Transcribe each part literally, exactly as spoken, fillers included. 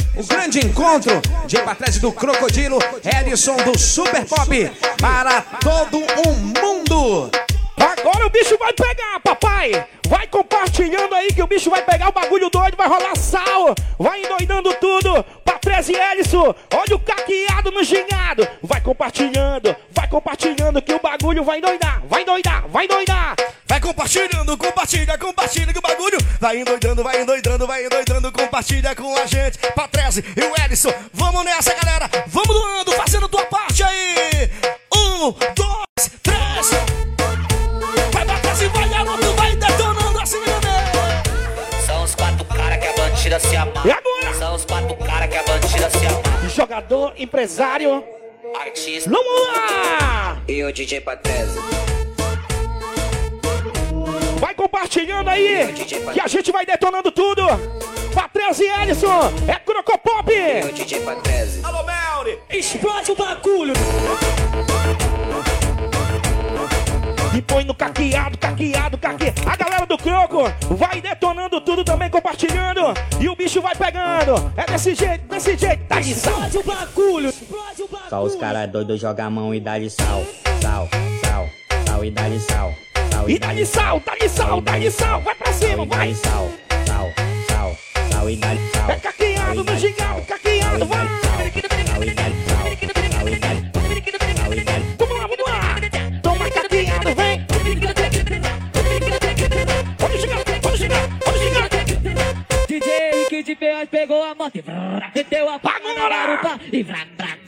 o grande encontro de Patrese do Crocodilo, Edson do Super Pop, para todo o mundo. Agora o bicho vai pegar, papai. Vai compartilhando aí que o bicho vai pegar o bagulho doido, vai rolar sal. Vai endoidando tudo. Patrese e Edson, olha o caqueado no gingado. Vai compartilhando, vai compartilhando que o bagulho vai endoidar. Vai endoidar, vai endoidar. Vai compartilhando, compartilha, compartilha que o bagulho vai endoidando, vai endoidando, vai endoidando. Compartilha com a gente, Patrese e o Edson. Vamos nessa, galera. Vamos doando, fazendo tua parte aí. Um, dois, três. Vai Patrese, vai garoto, vai detonando assim, bebê. São os quatro caras que a bandida se amarra. E agora? São os quatro caras que a bandida se amarra. Jogador, empresário. Artista. Vamos lá! E o D J Patrese. Vai compartilhando aí, que a gente vai detonando tudo. Patrese e Edson, é Crocopop. E o D J Patrese. Alô, Melri. Explode o bagulho. E põe no caqueado, caqueado, caqueado. A galera do Croco vai detonando tudo também, compartilhando. E o bicho vai pegando. É desse jeito, desse jeito. Tá de sal. Explode o bagulho. Explode o bagulho. Só os caras doidos jogam a mão e dá de sal. Sal, sal, sal e dá de sal. E dá de sal, dá de sal, dá de sal. Vai pra cima, vai. Sal, sal, sal, sal e dá de sal. É caqueado no gingado, caqueado, vai. Vamos lá, vamos lá. Toma caqueado, vem. Vamos chegar, vamos chegar, vamos chegar. D J Rick de P pegou a moto e vrrr, meteu a palma na garupa e vrrr, vrrr.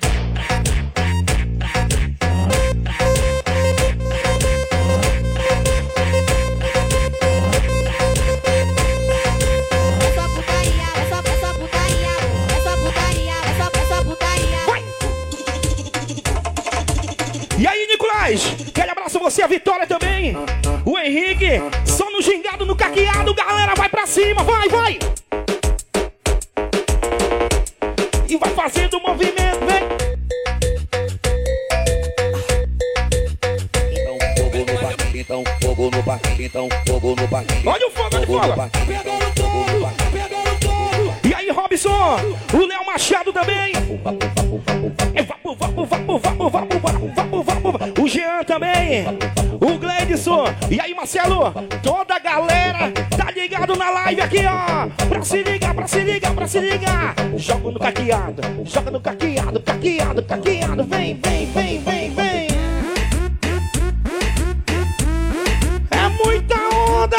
Aquele abraço a você, a Vitória também. O Henrique, só no gingado, no caqueado. Galera, vai pra cima, vai, vai. E vai fazendo o movimento, vem. Então fogo no barquinho, então fogo no barquinho. Olha o fogo de fora. Pegaram todo, pegaram todo. E aí, Robson, o Léo Machado também. É vapo, vapo, vapo, vapo, vapo, vapo, vapo, vapo. O Jean também. O Gleidson. E aí, Marcelo, toda a galera tá ligado na live aqui, ó. Pra se ligar, pra se ligar, pra se ligar. Joga no caqueado, joga no caqueado, caqueado, caqueado. Vem, vem, vem, vem, vem. É muita onda.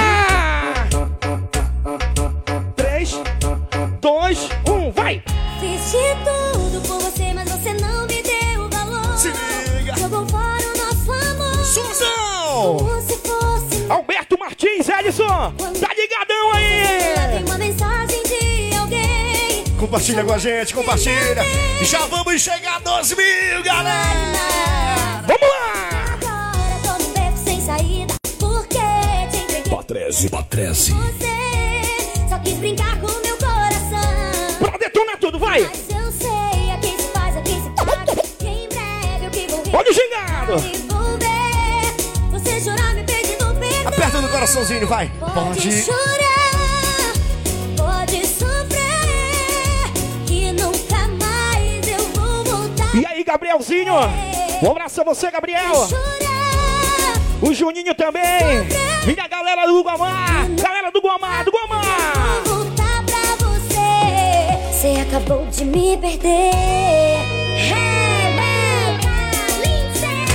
Três, dois, um, vai. Fiz de tudo por você, mas você não me deu valor. Se liga. Jogou fora o nosso amor. Suzão. Como se fosse Alberto Martins, Edson, tá ligadão aí. tem uma mensagem de alguém. Compartilha com a gente, compartilha. E já vamos chegar a doze mil, galera. Vamos lá. Agora tô num beco sem saída. Porque te entreguei. Patrese, Patrese. Você só quis brincar com meu coração. Pra detonar tudo, vai. Mas eu sei, aqui se faz, aqui se paga. Que em breve eu que vou ver. Olha o gingado. E vou ver você chorar me pedindo perdão. Aperta no coraçãozinho, vai. Pode, Pode. chorar, pode sofrer, que nunca mais eu vou voltar. E aí, Gabrielzinho, um abraço a você, Gabriel. Chorar, O Juninho também. E a galera do Guamá. Galera do Guamá, do Guamá. vou voltar pra você. Você acabou de me perder. Rebeca Lindsay.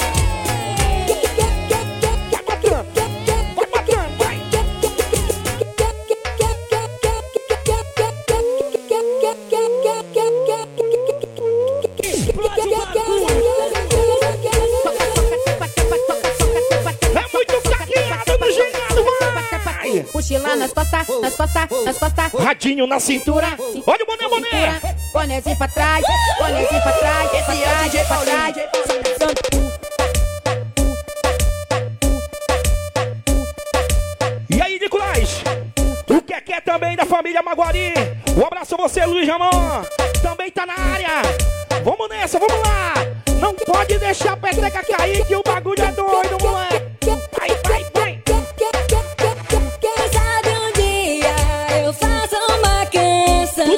Vai botando, vai botando, vai. É muito caqueado no gingado, vai. Mochila nas costas, nas costas, nas costas. Radinho na cintura. Olha o boné, boné. Bonézinho pra trás, bonézinho pra trás, pra trás, pra trás. E aí, Nicolás? O Keké também da família Maguari. Um abraço a você, Luiz Ramon. Também tá na área. Vamos nessa, vamos lá. Não pode deixar a peteca cair que o bagulho é doido, moleque. Vai, vai, vai. Quem sabe um dia eu faço uma canção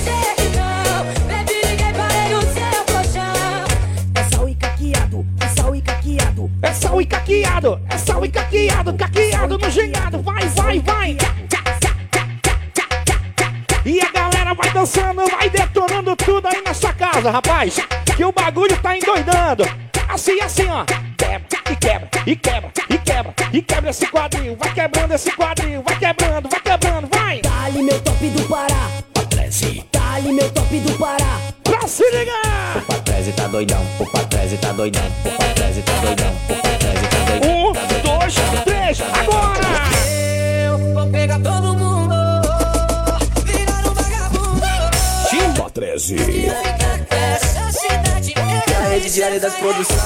galera vai dançando, vai detonando tudo aí nessa casa, rapaz. Que o bagulho tá endoidando. Assim, assim, ó. Quebra, e quebra, e quebra, e quebra, e quebra esse quadril. Vai quebrando esse quadril, vai quebrando, vai quebrando, vai. Dá-lhe meu top do Pará. Dá-lhe meu top do Pará. Pra se ligar. O Patrese tá doidão, o Patrese tá doidão, o Patrese tá doidão, o Patrese tá doidão. Um, dois, três, agora! Eu vou pegar todo mundo, virar um vagabundo. Tim Patrese. Essa cidade é A rede diária das produções.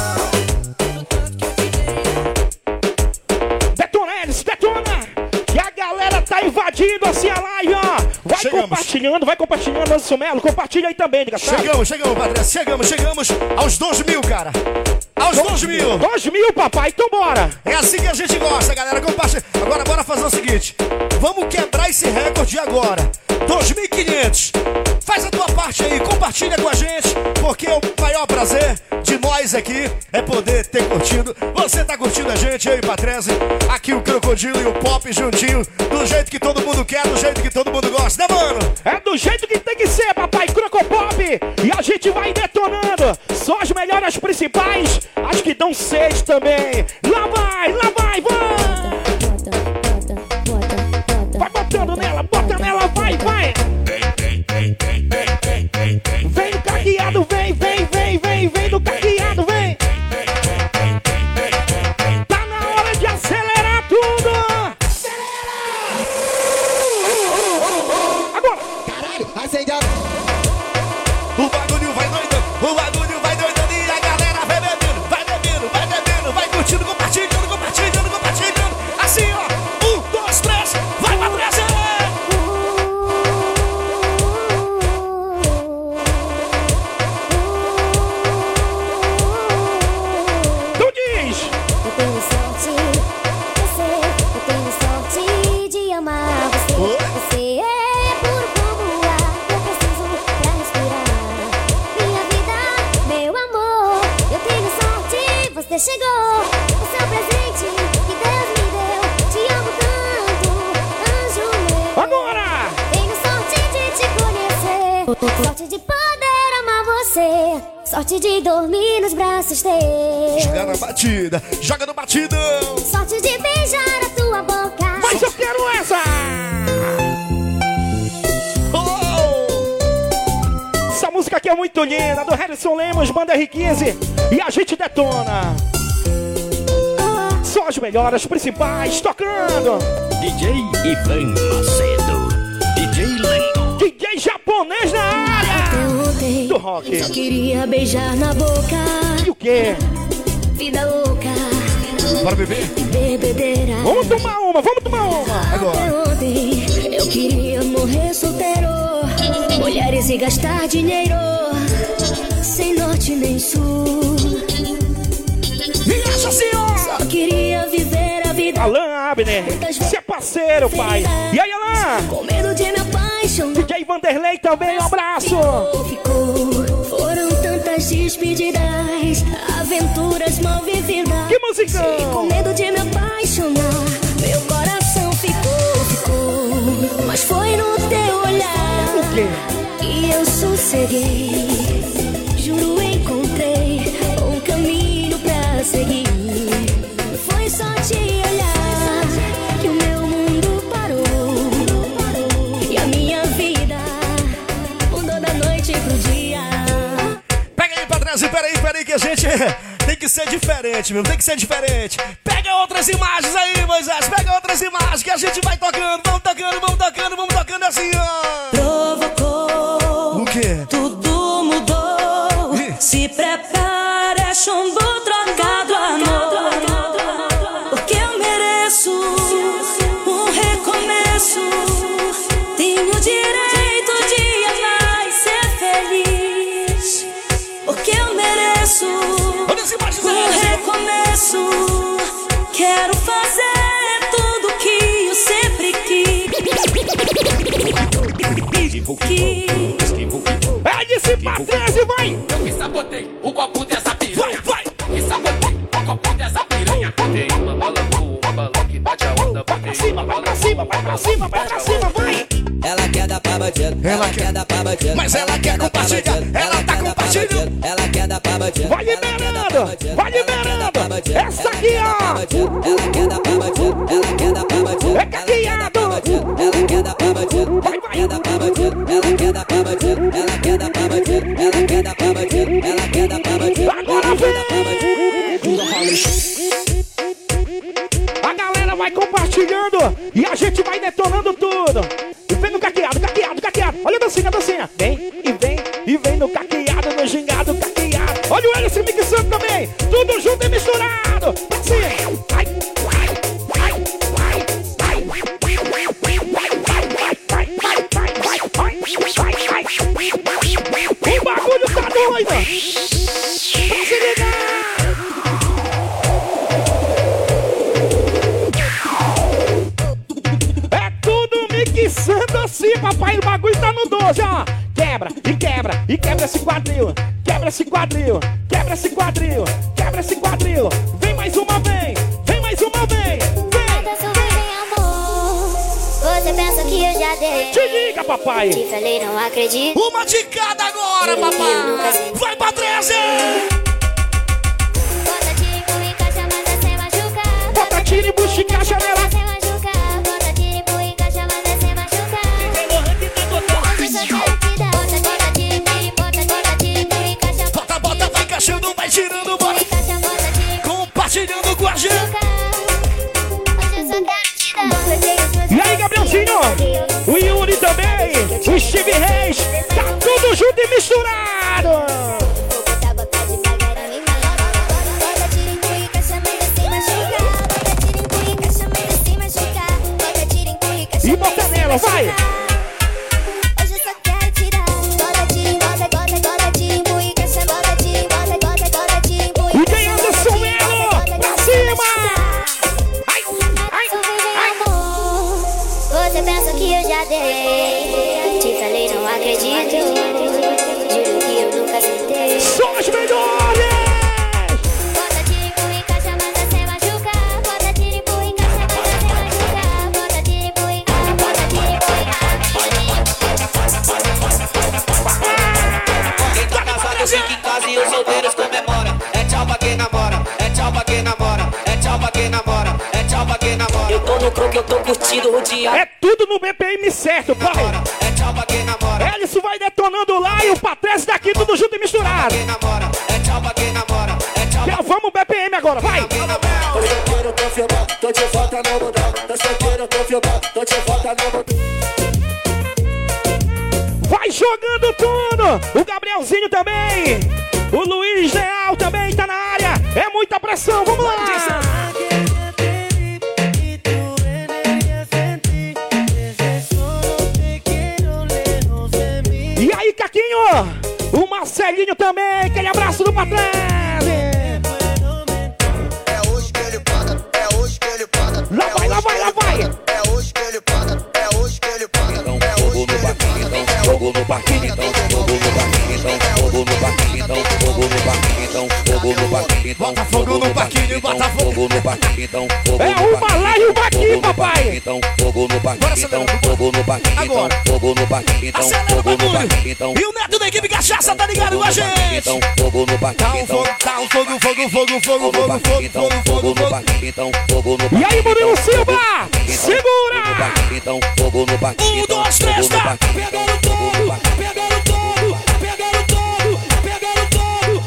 Detona eles, detona! Que a galera tá invadindo assim a live, ó! Vai Chegamos. compartilhando, vai compartilhando, Anderson Melo. Compartilha aí também, diga, sabe? Chegamos, chegamos, Patrese. Chegamos, chegamos aos doze mil, cara. Aos doze mil. Dois mil, papai, então bora! É assim que a gente gosta, galera. Compartilha. Agora, bora fazer o seguinte. Vamos quebrar esse recorde agora. dois mil e quinhentos. Faz a tua parte aí, compartilha com a gente, porque o maior prazer de nós aqui é poder ter curtido. Você tá curtindo a gente, eu e Patrese. Aqui o Crocodilo e o Pop juntinho, do jeito que todo mundo quer, do jeito que todo mundo gosta, né, mano? É do jeito que tem que ser, papai, Crocopop! E a gente vai detonando. Só as melhores, as principais, as que dão sede também. Lá vai, lá vai, vai! Vai botando nela, bota nela, vai, vai! Vem do caqueado, vem, vem, vem, vem, vem do caqueado, vem! Tá na hora de acelerar tudo! Agora! Caralho, acende a... O bagulho vai doidando, o bagulho vai doidando e a galera vai bebendo, vai bebendo, vai bebendo, vai curtindo, compartilhando, compartilhando, compartilhando. Assim, ó, um, dois, três, vai pra trás! Tu diz! Eu tenho sorte, você, eu tenho sorte de amar você. Você é puro como o ar que eu preciso pra respirar. Minha vida, meu amor, eu tenho sorte, você chegou. O seu presente que Deus me deu, te amo tanto, anjo meu. Agora! Tenho sorte de te conhecer, sorte de poder amar você, sorte de dormir nos braços teus. Joga na batida, joga no batidão. Sorte de beijar a tua boca. Mas eu quero essa! Essa música aqui é muito linda, do Harrison Lemos, banda R quinze. E a gente detona. Só as melhores, as principais, tocando. D J Ivan Macedo. D J Lendo. D J japonês na área. Até ontem Do rock. só queria beijar na boca. E o quê? Vida louca, Bora beber? bebedeira. Vamos tomar uma, vamos tomar uma. Até ontem eu queria morrer solteiro, mulheres e gastar dinheiro, sem norte nem sul. Nossa Senhora! Só queria viver a vida. Alan Abner, você é parceiro, pai. E aí, Alan? Com medo de me apaixonar. D J Vanderlei também, um abraço. Ficou, ficou. Foram tantas despedidas, aventuras mal vividas. Que musicão. E com medo de me apaixonar, meu coração ficou, ficou. Mas foi no teu olhar O quê? que eu sosseguei. Juro, encontrei um caminho pra seguir. Foi só te olhar que o meu mundo parou. E a minha vida mudou da noite pro dia. Pega aí pra trás e peraí, peraí que a gente tem que ser diferente, meu, tem que ser diferente. Pega outras imagens aí, Moisés, pega outras imagens que a gente vai tocando, vamos tocando, vamos tocando, vamos tocando assim, ó. Provocou, O quê? tudo mudou. Ih. Se prepara, é chumbo trocado, amor. Porque eu mereço um recomeço. Tenho direito de amar e ser feliz. Porque eu mereço Olha as imagens um aí, recomeço. Quero fazer tudo que eu sempre quis. É de se Patrese, vai. Eu me sabotei o copo dessa piranha. Vai, vai. Me sabotei o copo dessa piranha. Botei uma bala boa, uma bala que bate a onda. Vai pra cima, vai pra cima, vai pra cima, vai pra cima, vai. Ela quer dar pra bandido, ela quer dar pra bandido. Mas ela quer compartilhar, ela tá compartilhando. Ela quer dar pra bandido. Vai liberando, vai liberando. Essa aqui, ó. Ela quer dar pra bandido, ela quer dar pra bandido. É caqueado. Ela quer dar pra bandido, Vai, ela quer dar pra bandido. Ela quer dar pra bandido, ela quer dar pra bandido. Ela quer dar pra bandido, ela quer dar pra bandido. Agora vem. A galera vai compartilhando e a gente vai detonando tudo. E vem no caqueado, caqueado, caqueado. Olha a dancinha, a dancinha. Vem e vem e vem no caqueado, no gingado, caqueado. Olha o Ellison mixando também. Tudo junto e misturado. Pra cima. Vai, vai, vai, vai, vai, vai, vai, vai, vai, vai, vai, vai, vai. O bagulho tá doido. Pra se ligar. Mixando assim, papai, o bagulho tá no doze, ó. Quebra, e quebra, e quebra esse quadril. Quebra esse quadril, quebra esse quadril, quebra esse quadril. Vem mais uma, vem, vem mais uma, vem, vem, vem. Amor, você pensa que eu já dei. Te liga, papai. Te falei, não acredito. Uma de cada agora, papai. Vai pra treze. Bota tiro e empurra e caixa, mas é sem machucar. Bota tiro e puxa e caixa nela. Vai tirando, bora compartilhando com a gente. E aí, Gabrielzinho? O Yuri também, o Steve Reis. Tá tudo junto e misturado. E bota nela, vai. Te falei, não acredito. Juro que eu nunca sentei. São os melhores! Bota tiro, empurra e caixa, mas é sem machucar. Bota tiro, empurra e caixa, mas é sem machucar. Bota tiro, empurra e caixa, bota tiro, empurra e caixa. Quem tá casado fica em casa e os solteiros comemoram. É tchau pra quem namora, é tchau pra quem namora, é tchau pra quem namora, é tchau pra quem namora. Eu tô no croque, eu tô curtindo o dia. É tudo no B P M certo, pai. É tchau pra quem namora. Ellison vai detonando lá e o Patrese daqui, tudo junto e misturado. É tchau pra quem namora. É tchau. Já vamos B P M agora, vai. Tô solteiro, tô filmando, tô de volta no mundão. Tô solteiro, tô filmando, tô de volta no mundão. Vai jogando tudo. O Gabrielzinho também. O Luiz Leal também tá na área. É muita pressão, vamos lá. E aí, Caquinho? O Marcelinho também, aquele abraço do Patrese. É hoje que ele paga, é hoje que ele paga. Lá vai, lá vai, lá vai. É hoje que ele paga, é hoje que ele paga. Então, fogo no barquinho, então, fogo no barquinho, então, fogo no barquinho, então, fogo no barquinho, então, fogo no barquinho, então, fogo no barquinho, então, bota fogo no barquinho, bota fogo no barquinho, então, fogo é uma lá e uma aqui, papai. Então, fogo no barquinho, então, fogo no barquinho, então, fogo no barquinho, então, fogo no barquinho, então. E o neto da equipe Cachaça tá ligado com a gente. Então, fogo no barquinho, então, tá um fogo, fogo, fogo, fogo, fogo, fogo, então, fogo no barquinho, então, fogo no barquinho. E aí, Murilo Silva, segura. Então, fogo no barquinho, um, dois, três, tá pegando todo, pegando todo, pegando todo, pegando todo.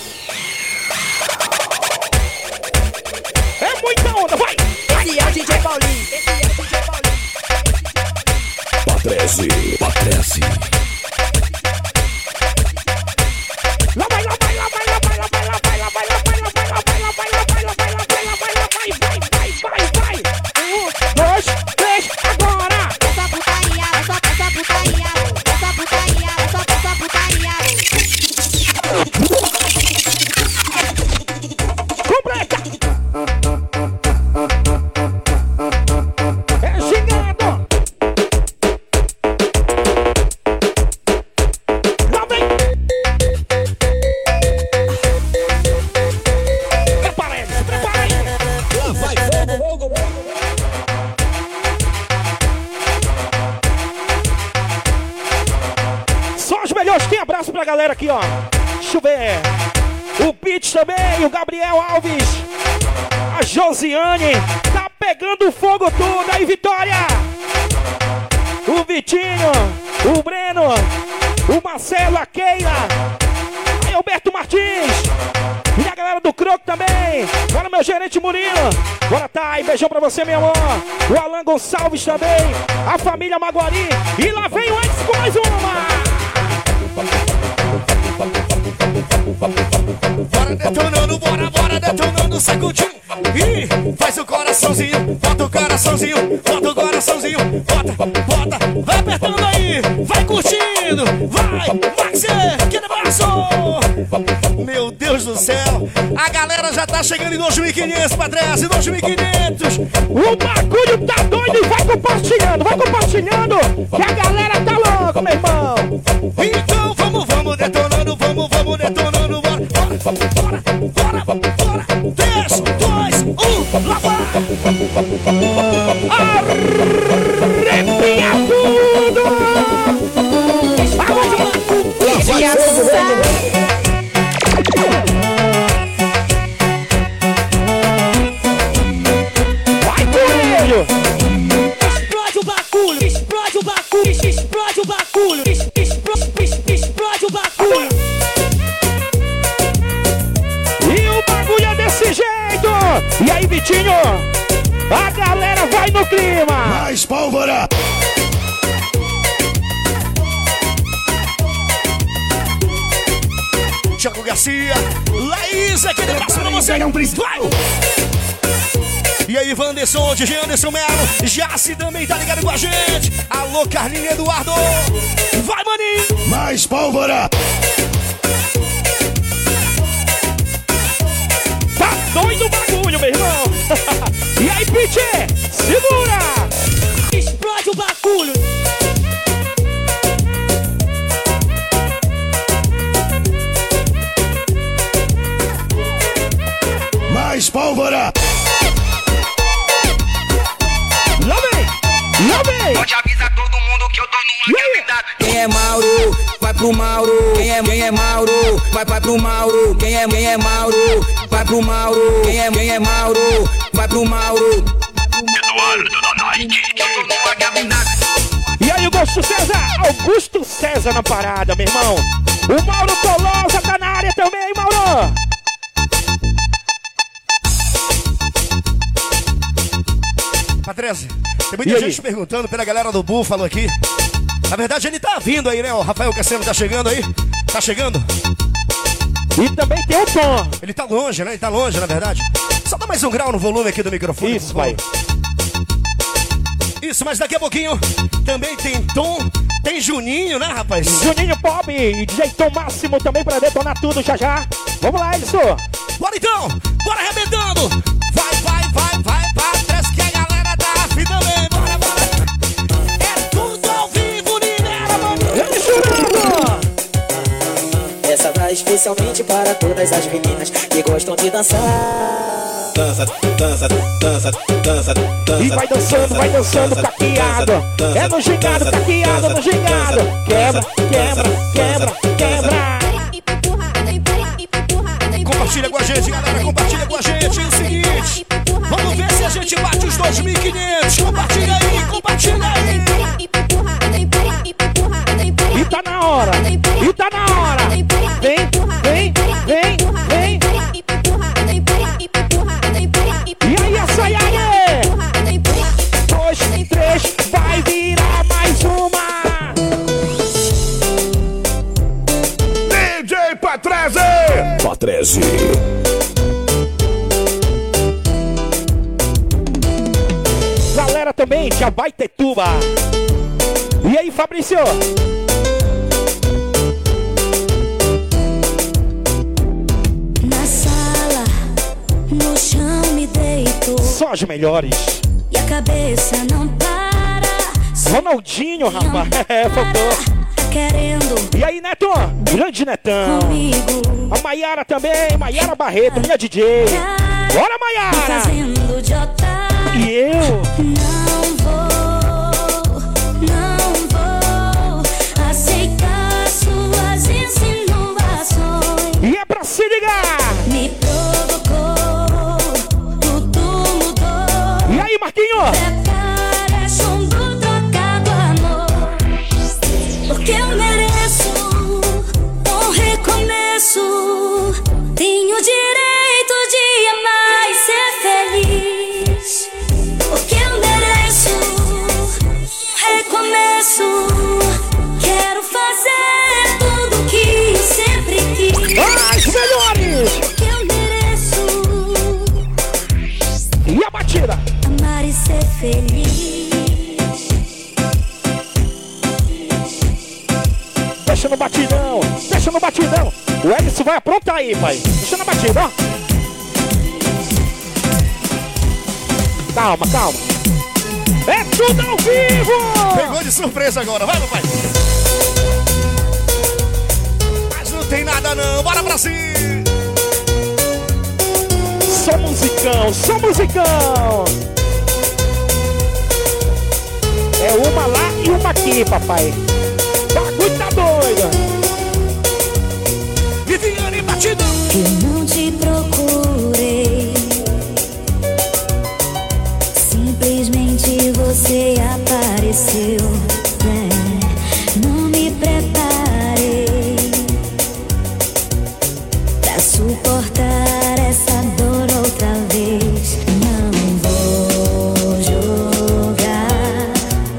É muita onda, vai. Esse é o D J Paulinho. Esse é o D J Paulinho. Patrese, Patrese. Lá vai, lá vai, lá vai, lá vai, lá vai, lá vai, lá vai, lá vai, lá vai, lá vai, lá vai, lá vai, lá vai, lá vai, lá vai, lá vai, vai, vai, vai, vai. Um, dois, três, agora. Essa putaria, essa, essa putaria, essa putaria. Olha, hoje tem abraço pra galera aqui, ó. Deixa eu ver. O Pete também, o Gabriel Alves. A Josiane. Tá pegando fogo tudo aí, Vitória. O Vitinho. O Breno. O Marcelo, a Keila. Aí, Alberto Martins. E a galera do Croco também. Bora, meu gerente Murilo. Bora, Thay. Beijão pra você, meu amor. O Alan Gonçalves também. A família Maguari. E lá vem o Edson com mais uma. Bora detonando, bora, bora detonando, sacudindo. E faz o coraçãozinho, bota o coraçãozinho, bota o coraçãozinho, bota, bota, vai apertando aí, vai curtindo, vai, vai ser, que negócio! Meu Deus do céu, a galera já tá chegando em dois mil e quinhentos, Patrese, dois mil e quinhentos. O bagulho tá doido e vai compartilhando, vai compartilhando, que a galera tá louca, meu irmão. Então vamos, vamos detonando, vamos, vamos detonando, bora, bora, bora, bora, bora. três, dois, um, lá vai! Arrepia tudo! Vai, coelho! Explode o bagulho, explode o bagulho, explode o bagulho, explode, explode o bagulho. E o bagulho é desse jeito! E aí, Vitinho? A galera vai no clima! Mais pólvora! Thiago Garcia, Laís, aquele abraço pra você! Vai! E aí, Wanderson, D J Anderson Melo, Jaci também tá ligado com a gente. Alô, Carlinhos Eduardo. Vai, maninho. Mais pólvora. Tá doido o bagulho, meu irmão. E aí, Pete, segura. Explode o bagulho. Mais pólvora. Lá vem, lá vem. Pode avisar todo mundo que eu tô numa caminhada. Quem é Mauro, vai pro Mauro. Quem é, quem é Mauro, vai, vai pro Mauro. Quem é, quem é Mauro, vai pro Mauro. Quem é, quem é Mauro, vai pro Mauro. Eduardo da Nike, eu tô numa caminhada. E aí, Augusto César, Augusto César na parada, meu irmão. O Mauro Tolosa tá na área também, Mauro. Patrese, tem muita gente perguntando pela galera do Búfalo aqui. Na verdade, ele tá vindo aí, né? O Rafael Cassiano tá chegando aí. Tá chegando. E também tem o Tom. Ele tá longe, né? Ele tá longe, na verdade. Só dá mais um grau no volume aqui do microfone. Isso, vai. Isso, mas daqui a pouquinho também tem Tom, tem Juninho, né, rapaz? Juninho Pop e D J Tom Máximo também pra detonar tudo já já. Vamos lá, Edson. Bora então, bora arrebentando. Vai, vai, vai, vai, Patrese, que a galera tá afim também. Bora, bora. É tudo ao vivo, Ninera, mano. Essa vai especialmente para todas as meninas que gostam de dançar. Dança, dança, dança, dança, dança. E vai dançando, vai dançando, caqueado. É no gingado, caqueado, no gingado. Quebra, quebra, quebra, quebra. Compartilha com a gente, galera, compartilha com a gente. É o seguinte, vamos ver se a gente bate os dois mil e quinhentos. Compartilha aí, compartilha aí. E tá na hora, e tá na hora. Vem, vem, vem, vem. E aí, açaí, dois, três, vai virar mais uma. D J Patrese. Patrese. Galera também, já vai ter tuba. E aí, Fabrício? Na sala, no chão me deito. Só as melhores. E a cabeça não para. Ronaldinho, rapaz. É, faltou. Tá querendo. E aí, Neto? Grande Netão. Comigo. A Maiara também. Maiara Barreto, minha D J. Bora, Maiara. Fazendo de otário. E eu? Não vou, não vou aceitar sua Deixa no batidão. O Edson vai aprontar aí, pai. Deixa na batida, ó. Calma, calma. É tudo ao vivo! Pegou de surpresa agora, vai, papai. Mas não tem nada não, bora pra cima. Sou musicão, sou musicão. É uma lá e uma aqui, papai. Bagulho tá doido. Viviane Batidão. Eu não te procurei, simplesmente você apareceu, né? Não me preparei pra suportar essa dor outra vez. Não vou jogar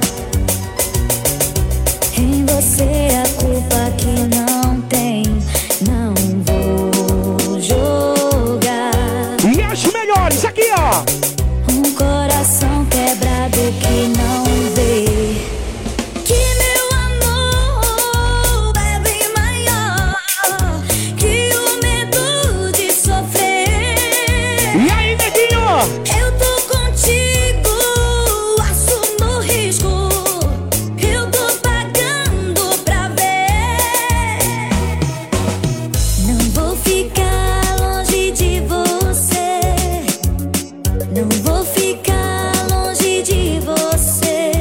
em você a culpa que não tem. Não vou jogar. E as melhores aqui, ó. Um coração quebrado que não vê que meu amor é bem maior que o medo de sofrer. E aí, neguinho? Eu tô contigo, assumo o risco. Eu tô pagando pra ver. Não vou ficar longe de você. Não vou ficar longe de você.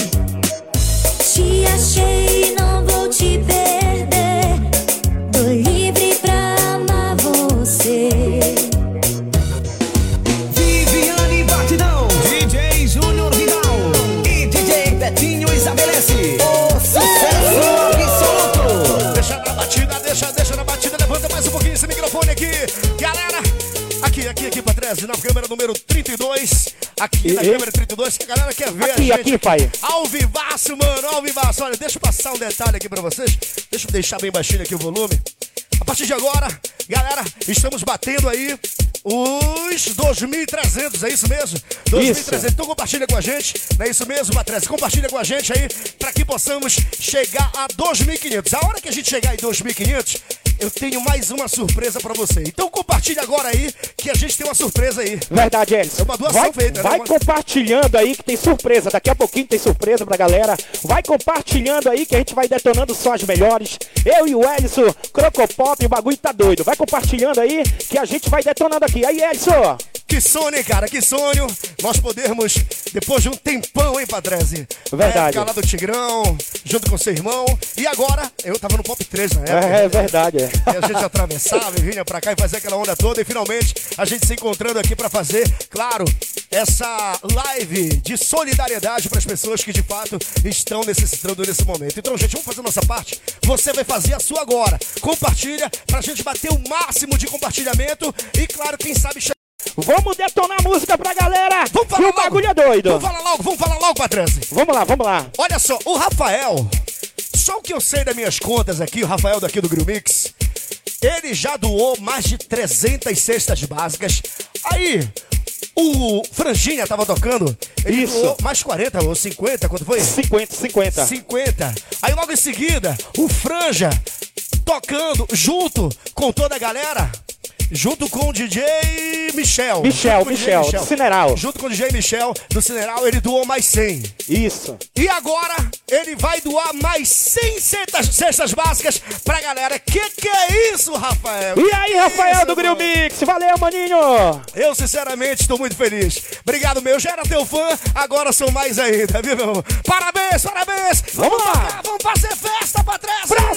Te achei, não vou te perder. Tô livre pra amar você. Viviane Batidão, D J Júnior Vidal e D J Betinho estabelece o sucesso absoluto. Deixa na batida, deixa, deixa na batida. Levanta mais um pouquinho esse microfone aqui. Galera, aqui, aqui, aqui pra trás, na câmera número trinta e dois. Aqui na E- e- câmera trinta e dois, que a galera quer ver Aqui, a gente. aqui, pai. Ao vivaço, mano, ao vivaço. Olha, deixa eu passar um detalhe aqui pra vocês. Deixa eu deixar bem baixinho aqui o volume. A partir de agora, galera, estamos batendo aí os dois mil e trezentos, é isso mesmo? dois mil e trezentos. Então compartilha com a gente, não é isso mesmo, Patrese? Compartilha com a gente aí, pra que possamos chegar a dois mil e quinhentos. A hora que a gente chegar em dois mil e quinhentos, eu tenho mais uma surpresa pra você. Então compartilha agora aí, que a gente tem uma surpresa aí. Verdade, Edson. É uma doação vai, feita, né? Vai Uma- compartilhando aí que tem surpresa. Daqui a pouquinho tem surpresa pra galera. Vai compartilhando aí que a gente vai detonando só as melhores. Eu e o Edson, Crocopop, o bagulho tá doido. Vai compartilhando aí que a gente vai detonando aqui. Aí, Edson. Que sonho, hein, cara? Que sonho nós podermos, depois de um tempão, hein, Patrese? Verdade. Na época lá do Tigrão, junto com seu irmão. E agora, eu tava no Pop três na época. É, é verdade, é. E a gente atravessava e vinha pra cá e fazia aquela onda toda. E finalmente, a gente se encontrando aqui pra fazer, claro, essa live de solidariedade para as pessoas que de fato estão necessitando nesse momento. Então, gente, vamos fazer a nossa parte. Você vai fazer a sua agora. Compartilha pra gente bater o máximo de compartilhamento. E, claro, quem sabe... Vamos detonar música pra galera. Vamos falar e o logo. bagulho é doido. Vamos falar logo, vamos falar logo, Patrese. Vamos lá, vamos lá. Olha só, o Rafael, só o que eu sei das minhas contas aqui, o Rafael daqui do Grill Mix, ele já doou mais de trezentas cestas básicas. Aí, o Franjinha tava tocando, ele Isso. doou mais quarenta ou cinquenta, quanto foi? cinquenta, cinquenta. cinquenta. Aí logo em seguida, o Franja tocando junto com toda a galera. Junto com o D J Michel. Michel, Junto com o D J Michel, do Cineral. Junto com o D J Michel, do Cineral, ele doou mais cem. Isso. E agora, ele vai doar mais cem cestas, cestas básicas pra galera. Que que é isso, Rafael? E aí, Que Rafael isso, do Grill mano? Mix. Valeu, maninho. Eu, sinceramente, estou muito feliz. Obrigado, meu. Já era teu fã, agora sou mais ainda, viu, meu? Parabéns, parabéns. Vamos lá. tocar, vamos fazer festa, Patrese. Pra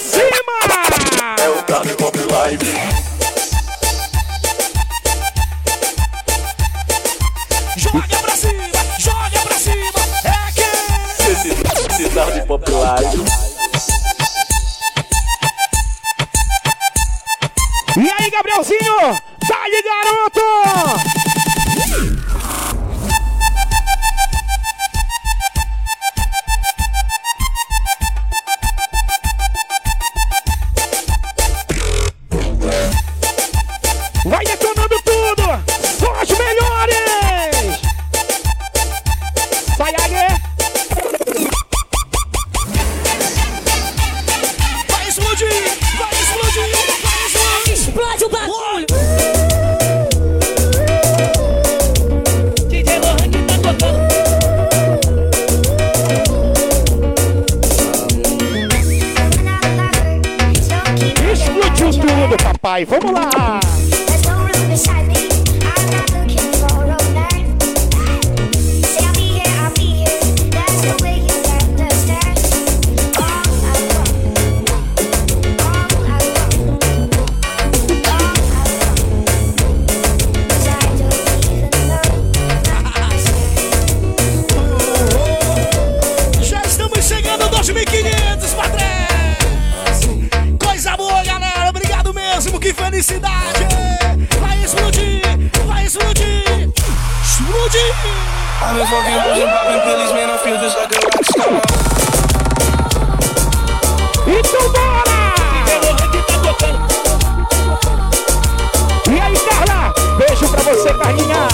cima! É o W Pop Live. Joga pra cima, joga pra cima. É que... Cidade Pop Live. E aí, Gabrielzinho? Dá-lhe, garoto! Vai detonando tudo! Só as melhores! Sai aí! Vai explodir, vai tudo, papai. Vamos lá. There's no room beside me. I'm not looking for a man. Say I'll be here, I'll be here. That's the way you understand. All I want, all I want, all I want is I don't even know. Já estamos chegando a dois mil e quinhentos, padrão. Coisa boa, galera. Obrigado mesmo. Que felicidade. Vai explodir. Vai explodir. Explodir. I've been fucking hoes and popping pillies, man. I feel just like a rock star. Então bora! E aí, Carla? Beijo pra você, Carlinha.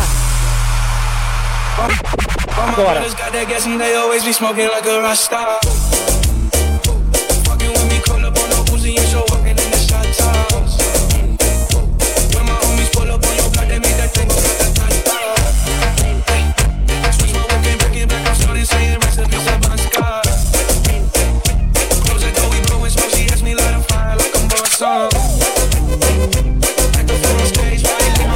Agora. Got that gas and they always be smoking like a rock star. Fucking with me, call up on no Uzi and show walking in the shot tops. When my homies pull up on your block, they make that thing go ta-ta-ta-ta. Switch my whip, came back in back, I'm starting saying recipes of Bon Scott. Close that door, we blowing smoke, she asked me light a fire like I'm boss on. Like the film stage, right? Leave my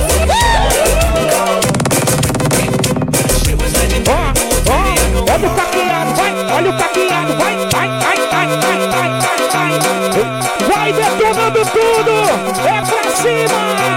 shit was legendary. Olha o caqueado, vai, olha o caqueado, vai, vai, vai, vai, vai, vai, vai, vai, detonando tudo, é pra cima!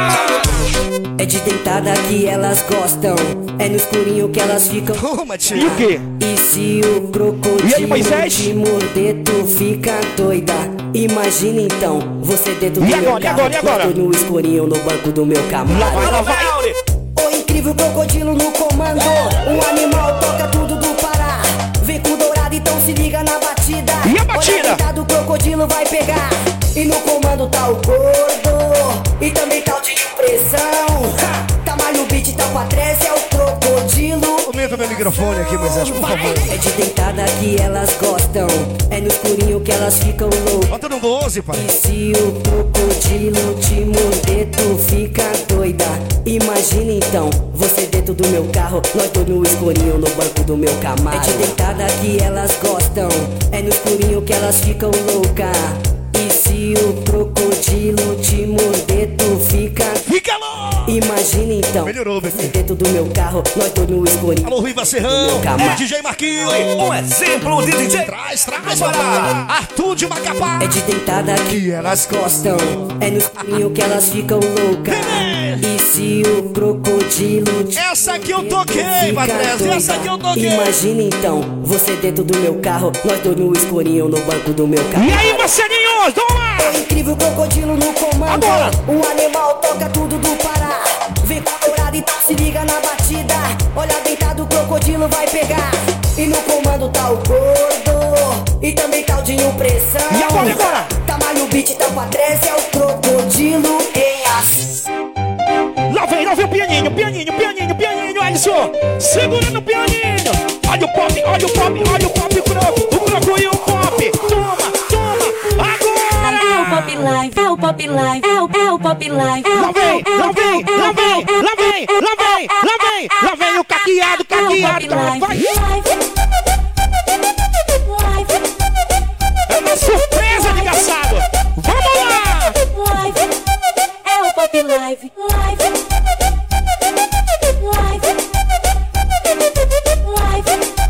É de deitada que elas gostam, é no escurinho que elas ficam. E o quê? E se o crocodilo E aí, Moisés? te morder, tu fica doida. Imagina então, você dentro do E meu agora, e carro, agora, e agora? eu tô no escurinho no banco do meu Camaro. Lá vai, lá vai. O incrível crocodilo no comando, um animal toca tudo do Pará. Vem com dourado, então se liga na batida. E a batida? Olha do crocodilo vai pegar. E no comando tá o gordo, e também tá o de impressão. Tamalho o beat, tá o Patrese, é o crocodilo. Aumenta meu microfone aqui, Moisés, por favor. É de deitada que elas gostam, é no escurinho que elas ficam loucas. Bota no doze, pai. E se o crocodilo te morder, tu fica doida. Imagina então, você dentro do meu carro, nós dois no escurinho no banco do meu Camaro. É de deitada que elas gostam, é no escurinho que elas ficam loucas. E se o crocodilo te morder, tu fica... Fica louco! Imagina então, melhorou, você dentro do meu carro, nós dois no escurinho. Alô, Riva Serrão, é D J Marquinhos, um exemplo de D J. Traz, traz, para Arthur de Macapá. É de deitada que elas gostam, é no escurinho que elas ficam loucas. E se o crocodilo te Essa aqui eu toquei, Patrese, essa aqui eu toquei. Imagina então, você dentro do meu carro, nós dois no escurinho no banco do meu carro. E aí, Marcelinhos, vamos lá! É incrível crocodilo no comando, agora. Um animal toca tudo do Pará. Vem com dourado, então se liga na batida. Olha deitado, o crocodilo vai pegar. E no comando tá o gordo, e também tá o de impressão. E agora, agora? Tamalho beat, tá o Patrese, é o crocodilo em ação. Lá vem, lá vem o pianinho, pianinho, pianinho, pianinho, Alisson. Segura no pianinho. Olha o pop, olha o pop, olha o pop, o croco, o croco e o pop. Toma, toma, agora! É o Pop Live, é o Pop Live, é o, é o Pop Live. Lá vem, lá vem, lá vem, lá vem, lá vem, lá vem, lá vem o caqueado, caqueado, vai, vai. É uma surpresa, desgraçado. Vamos lá! É o Pop Live, live, live, live,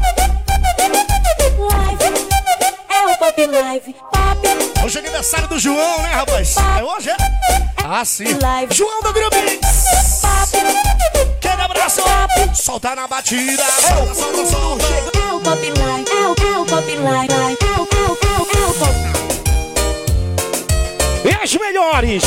live. É o Pop Live, Pop. Hoje é aniversário do João, né, rapaz? É hoje, é? Ah, sim. João do Grupo Mix. Aquele abraço. Solta na batida. Solta, solta, solta. É o Pop Live, é o, é o Pop Live, é o, é o, é o, é o Pop. E as melhores.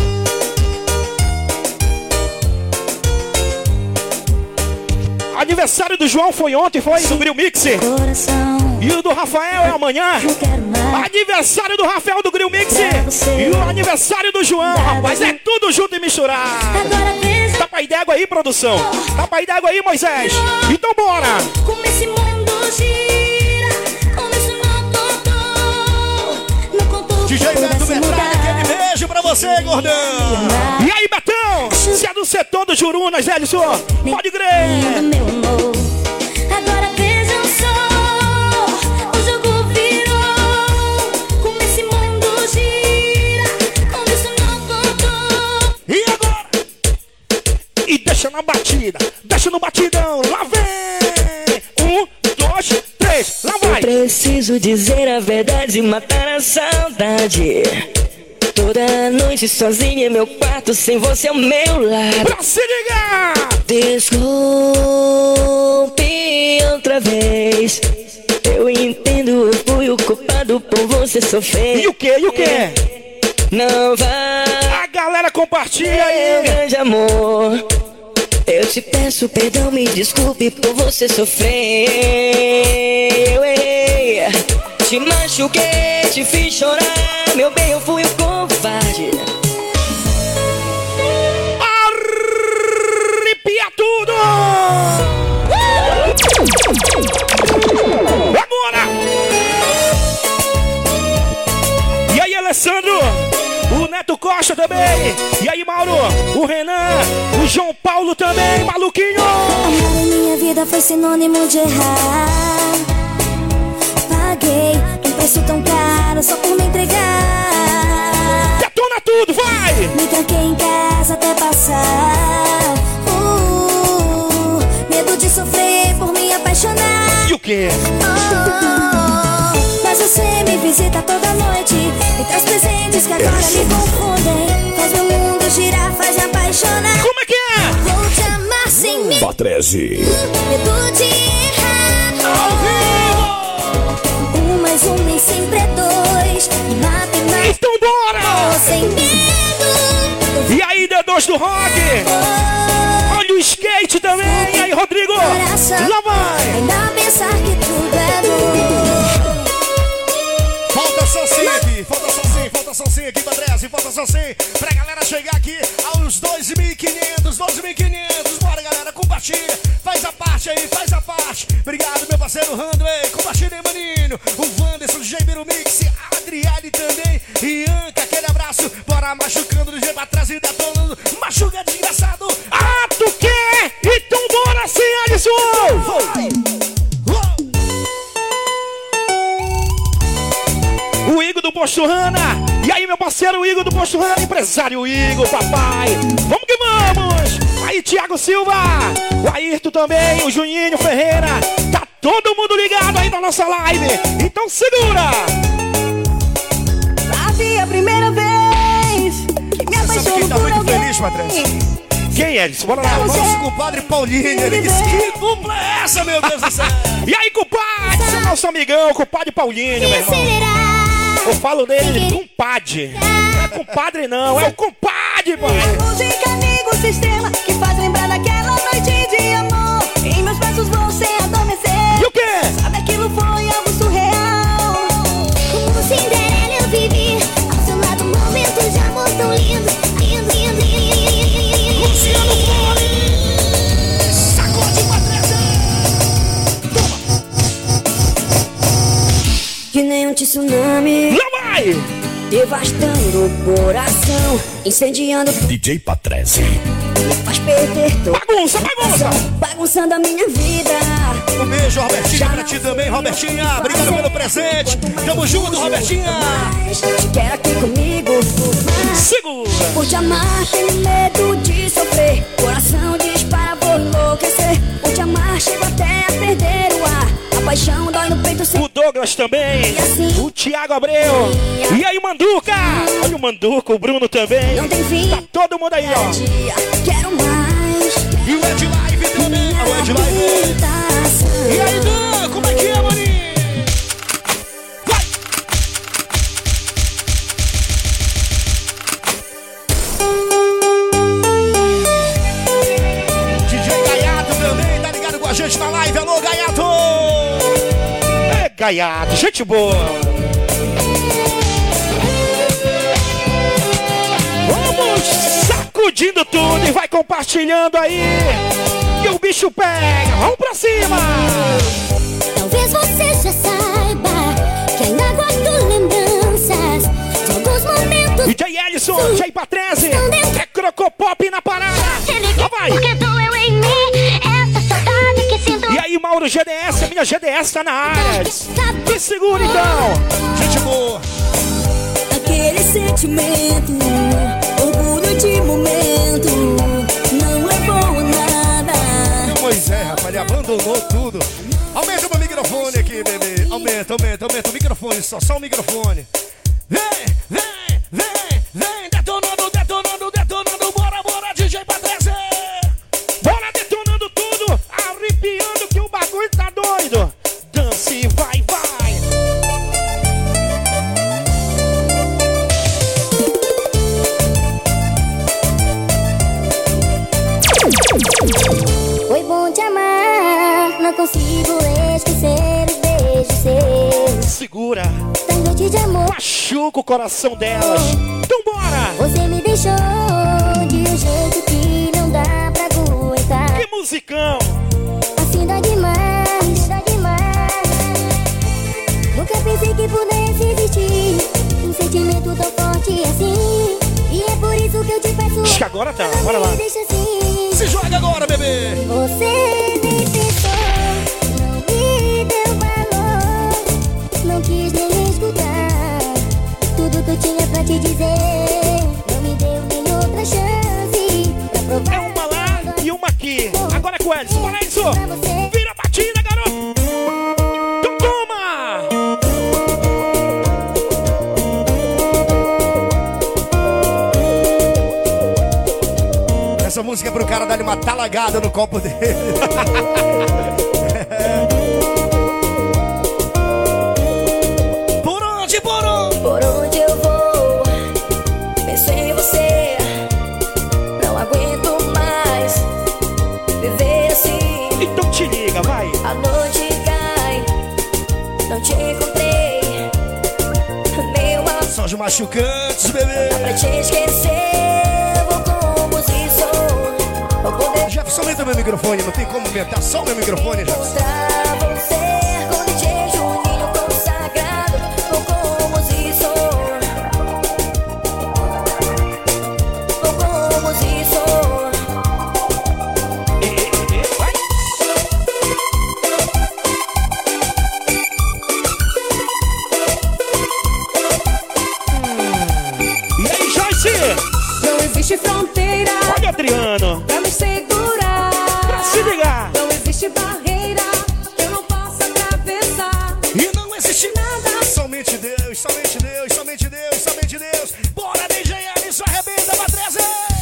Aniversário do João foi ontem, foi? Subiu o Mix. E o do Rafael é amanhã. Aniversário do Rafael do Grill Mix. E o aniversário do João, rapaz, é tudo junto e misturado. Tá pra d'água aí, produção? Tá pra d'água aí, Moisés? Então bora! Como esse mundo gira, como esse mundo todo, não contou. D J Beto Bertrand, aquele beijo pra você, gordão. E aí, Betão? Se é do setor do Jurunas, Elison, pode crer. Agora vejam só, o jogo virou. Como esse mundo gira, como isso não batida, desce no batidão, lá vem. Um, dois, três, lá vai. Eu preciso dizer a verdade e matar a saudade. Toda noite sozinha em meu quarto, sem você ao meu lado. Pra se ligar! Desculpe outra vez. Eu entendo, eu fui o culpado por você sofrer. E o que? E o que? Não vai. A galera compartilha aí. Meu grande amor, eu te peço perdão, me desculpe por você sofrer. Eu errei, te machuquei, te fiz chorar. Meu bem, eu fui o covarde. Arrepia tudo! Agora! E aí, Alessandro? O Neto Costa também. E aí, Mauro? O Renan? O João Paulo também, maluquinho! Amar em minha vida foi sinônimo de errar. Paguei um preço tão caro só por me entregar. Detona tudo, vai! Me tranquei em casa até passar. uh, Medo de sofrer por me apaixonar. E o quê? Oh, mas você me visita toda noite, me traz presentes que agora me confundem. Faz meu mundo girar, faz me apaixonar. Como é que é? Vou te amar sem medo. Patrese. Medo de errar. Um mais um nem sempre é dois. E matemática. Então bora! Oh, sem medo. E aí, D dois do rock? Olha o skate também. E aí, Rodrigo? Coração, lá vai! ainda pensar que tudo é novo. Falta só sim aqui, falta só sim, falta só sim aqui, Patrese, falta só sim pra galera chegar aqui aos dois mil e quinhentos, doze mil e quinhentos. Bora, galera, compartilha, faz a parte aí, faz a parte. Obrigado, meu parceiro Rando, ei, compartilha aí, maninho. O Wanderson, J B no Mix, a Adriane também, Ianca, aquele abraço. Bora machucando do jeito pra trás e detonando, machuca desgraçado. Ah, tu quer? Então bora sim, Alisson! Vai! O Igor do Posto Rana. E aí, meu parceiro Igor do Posto Rana, empresário Igor, papai. Vamos que vamos. Aí, Thiago Silva. O Ayrton também, o Juninho Ferreira. Tá todo mundo ligado aí na nossa live. Então segura. Sabe a primeira vez que me Sabe quem apaixono tá por muito alguém? feliz, Patrese? Quem é isso? Bora lá. É o nosso compadre Paulinho. Ele disse, que dupla é essa, meu Deus do céu? E aí, compadre? Esse é nosso amigão, compadre Paulinho, meu irmão. Eu falo dele, compadre. Não é compadre não, é o compadre, pai. Música, amigo, sistema que faz lembrar daquela noite de amor. Em meus braços você adormecer. E o quê? Sabe, aquilo foi algo surreal. Como Cinderela eu vivi ao seu lado, momentos de amor tão lindo, lindo, lindo, lindo. Luciano Poli, sacode Patrese. Que nem um tsunami. Lá vai! Devastando o coração, incendiando, D J Patrese. me faz perder toda Bagunça, bagunça! bagunçando a minha vida. Um beijo, Robertinha, pra ti também, Robertinha. Obrigado pelo presente. Tamo junto, Robertinha. Mas te quero aqui comigo. Mas Segura! por te amar, tenho medo de sofrer. Coração dispara, vou enlouquecer. Por te amar, chego até a perder o ar. A paixão dói no peito sem. O Douglas também, o Thiago Abreu. E aí, Manduca? Olha o Manduca, o Bruno também. Não tem fim. Tá todo mundo aí, ó. Dia, quero mais. E o Ed Live também. O Ed Live. E aí, Dan, como é que é, maninho? Vai! D J Gaiato também, tá ligado com a gente na live. Alô, Gaiato! É, Gaiato, gente boa. Vamos sacudindo tudo e vai compartilhando aí. Que o bicho pega. Vamos pra cima. Talvez você já saiba que ainda guardo lembranças de alguns momentos. D J Ellison, D J Patrese. É Crocopop na parada. Lá vai. Porque doeu em mim essa saudade que sinto. E aí, Mauro G D S, a minha G D S tá na área. Me segura então. Gente boa. Aquele sentimento, orgulho de momento, não levou a nada. aumenta, aumenta o microfone, só, só o microfone. Vem, vem, vem, vem, detonando, detonando, detonando, bora, bora, D J Patrese. Bora detonando tudo, arrepiando que o bagulho tá doido. Dance, vai, vai. Foi bom te amar, não consigo esquecer os beijos seus. Segura. Tão noite de amor. Machuca o coração delas. Então bora. Você me deixou de um jeito que não dá pra aguentar. Que musicão. Assim dá demais, assim dá demais. Nunca pensei que pudesse existir um sentimento tão forte assim. E é por isso que eu te peço. Acho que agora tá, bora lá. Deixa assim. Se joga agora, bebê. Você nem pensou, não me deu valor, não quis nem escutar tudo que eu tinha pra te dizer. Não me deu nem outra chance pra provar. É uma lá e uma aqui. Agora é com o Edson, bora Edson. Vira a batida, garoto. Então toma. Essa música é pro cara dar uma talagada no copo dele. Por onde, por onde? Por onde eu vou, penso em você. Não aguento mais viver assim. Então te liga, vai. A noite cai, não te encontrei. Meu amor, Só os machucantes, bebê. pra te esquecer, vou como se sou. Vou poder Jefferson, aumenta meu microfone. Não tem como aumentar só o meu microfone, Jefferson. encontrar você com D J Juninho consagrado. Vou como se sou. Vou como se sou. E aí, Joyce? Não existe fronteira Olha, Adriano. pra me segurar. Pra se ligar. Não existe barreira que eu não possa atravessar. E não existe nada. Somente Deus, somente Deus, somente Deus, somente Deus. Bora, D J Alisson, arrebenta, Patrese.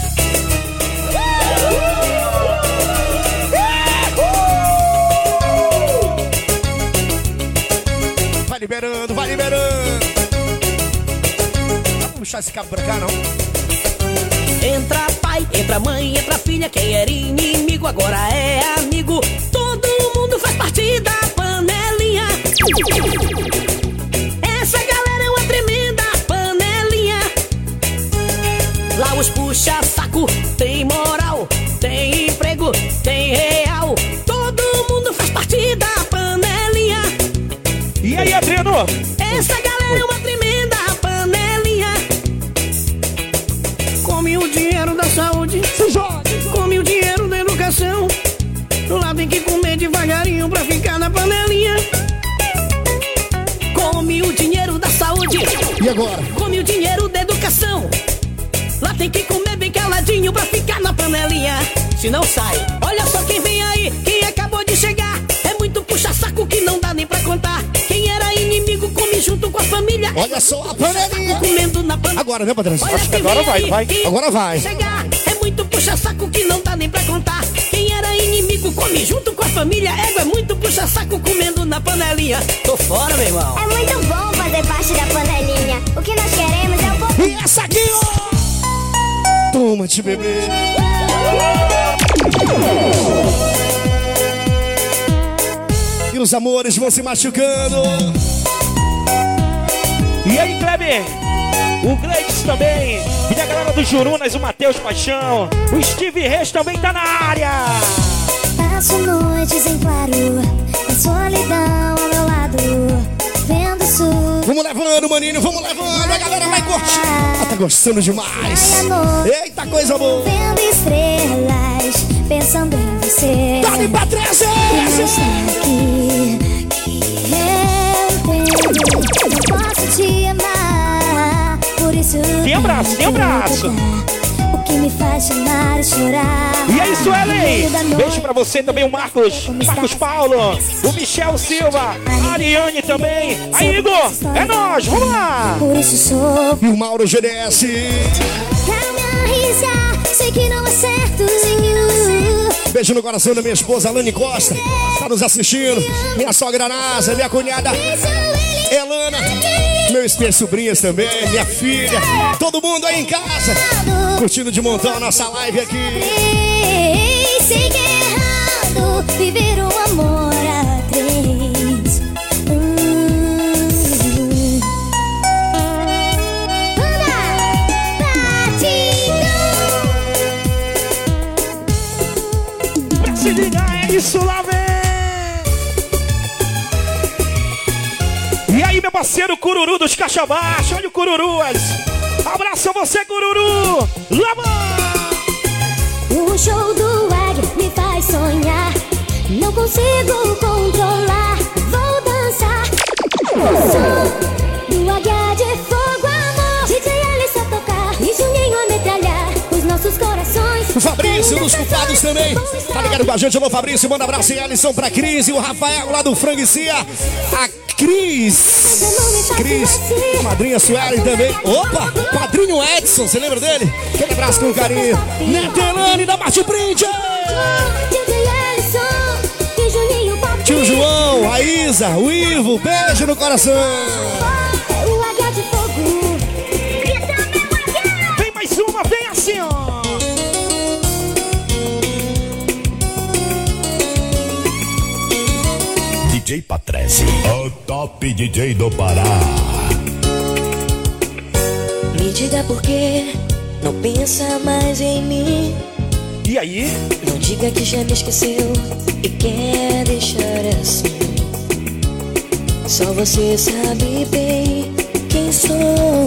Vai liberando, vai liberando. Vamos puxar esse cabo pra cá, não? Entra pai, entra mãe, entra filha. Quem era inimigo agora é amigo. Todo mundo faz parte da panelinha. Essa galera é uma tremenda panelinha. Lá os puxa-saco, tem moral, tem emprego, tem real. Todo mundo faz parte da panelinha. E aí, Adriano? Essa galera é uma tremenda panelinha. Come o dinheiro da saúde, come o dinheiro da educação. Lá tem que comer devagarinho pra ficar na panelinha. Come o dinheiro da saúde. E agora? Come o dinheiro da educação. Lá tem que comer bem caladinho pra ficar na panelinha. Se não sai, olha só quem vem aí, quem acabou de chegar. É muito puxa-saco que não dá nem pra contar. Quem era inimigo come junto com a família. Olha só a panelinha. Comendo na panelinha. Agora, né, Patrese? Olha Acho que quem agora vem vai, aí, vai. quem Agora vai. Chegar. É muito puxa-saco que não dá nem pra contar. Quem era inimigo come junto com a família. Ego é muito puxa-saco comendo na panelinha. Tô fora, meu irmão. É muito bom fazer parte da panelinha. O que nós queremos é o povo. E essa aqui, ó! Toma-te, bebê. E os amores vão se machucando. E aí, Kleber? O Gleides também. E a galera do Jurunas, o Matheus Paixão. O Steve Reis também tá na área. Passo noites em claro, com solidão ao meu lado, vendo o sul. Vamos levando, maninho, vamos levando. A galera vai curtir. Ah, tá gostando demais. Eita, coisa boa. Vendo estrelas, pensando em você. Dá-me pra trazer! E não está aqui, eu entendo. Não posso te amar, por isso. Tem abraço, tem abraço. O que me faz chamar e chorar. E é isso, Ellen. Beijo pra você também, o Marcos. Marcos Paulo. O Michel Silva. A Ariane também. Aí, Igor. É nóis. Vamos lá. Por isso sou. E o Mauro G D S. Quero me arriscar. Sei que não é certo. Beijo no coração da minha esposa, Alane Costa. Tá nos assistindo. Minha sogra Nasa, minha cunhada Elana. Meus três sobrinhas também, minha filha. Todo mundo aí em casa. Curtindo de montão a nossa live aqui. Sei que é errado viver um amor a três. Hum. Anda, batidão. Pra se ligar, é isso lá, vem. E aí, meu parceiro Cururu dos Caixa Baixa. Olha o Cururuas. Abraço a você, Cururu. Lama! O show do Águia me faz sonhar. Não consigo controlar. Vou dançar. O som do Águia de Fogo, amor. D J Alice a tocar e Juninho a metralhar os nossos corações. O Fabrício dos Culpados também. Tá ligado com a gente? Alô, Fabrício. Manda abraço e Alisson pra Cris e o Rafael lá do Franguicia. A Cris. Cris. Madrinha Sueli também. Opa, padrinho Edson. Você lembra dele? Aquele abraço com carinho. Netelane da Marte Print. Tio João, a Isa, o Ivo. Beijo no coração. Vem mais uma, vem assim, ó. D J Patrese, o top D J do Pará. Me diga por que não pensa mais em mim. E aí? Não diga que já me esqueceu e quer deixar assim. Só você sabe bem quem sou.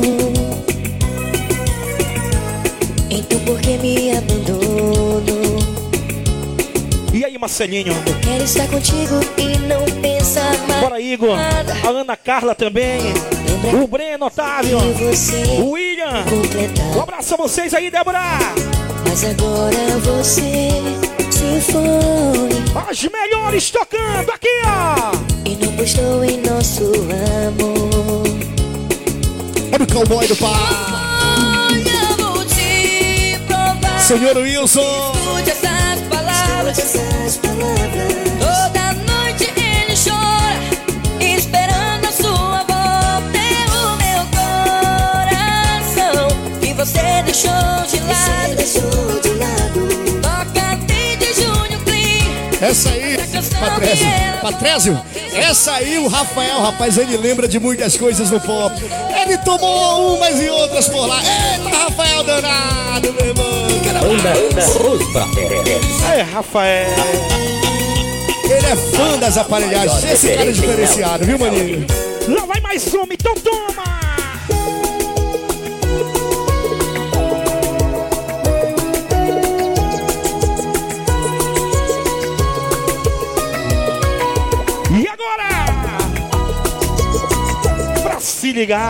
Então por que me abandonou? E aí, Marcelinho? Eu quero estar contigo e não pensar mais. Bora, Igor. Nada. A Ana Carla também. Lembra o Breno, Otávio. O William. Completar. Um abraço a vocês aí, Débora. Mas agora você se foi. As melhores tocando aqui, ó. E não postou em nosso amor. Olha o cowboy do pai. Olha, vou te provar. Senhor Wilson. Escute essas palavras. Essas palavras. Toda noite ele chora, esperando a sua volta. O meu coração que você deixou de lado. Deixou de lado. Toca de Júnior Clean. Essa aí, Patrésio. Patrésio, essa aí o Rafael, rapaz, ele lembra de muitas coisas no pop. Ele tomou umas e outras por lá. Eita, Rafael danado, meu irmão. É, Rafael. Ele é fã das aparelhagens. Esse cara é diferenciado, viu, maninho? Lá vai mais uma, então toma! E agora? Pra se ligar.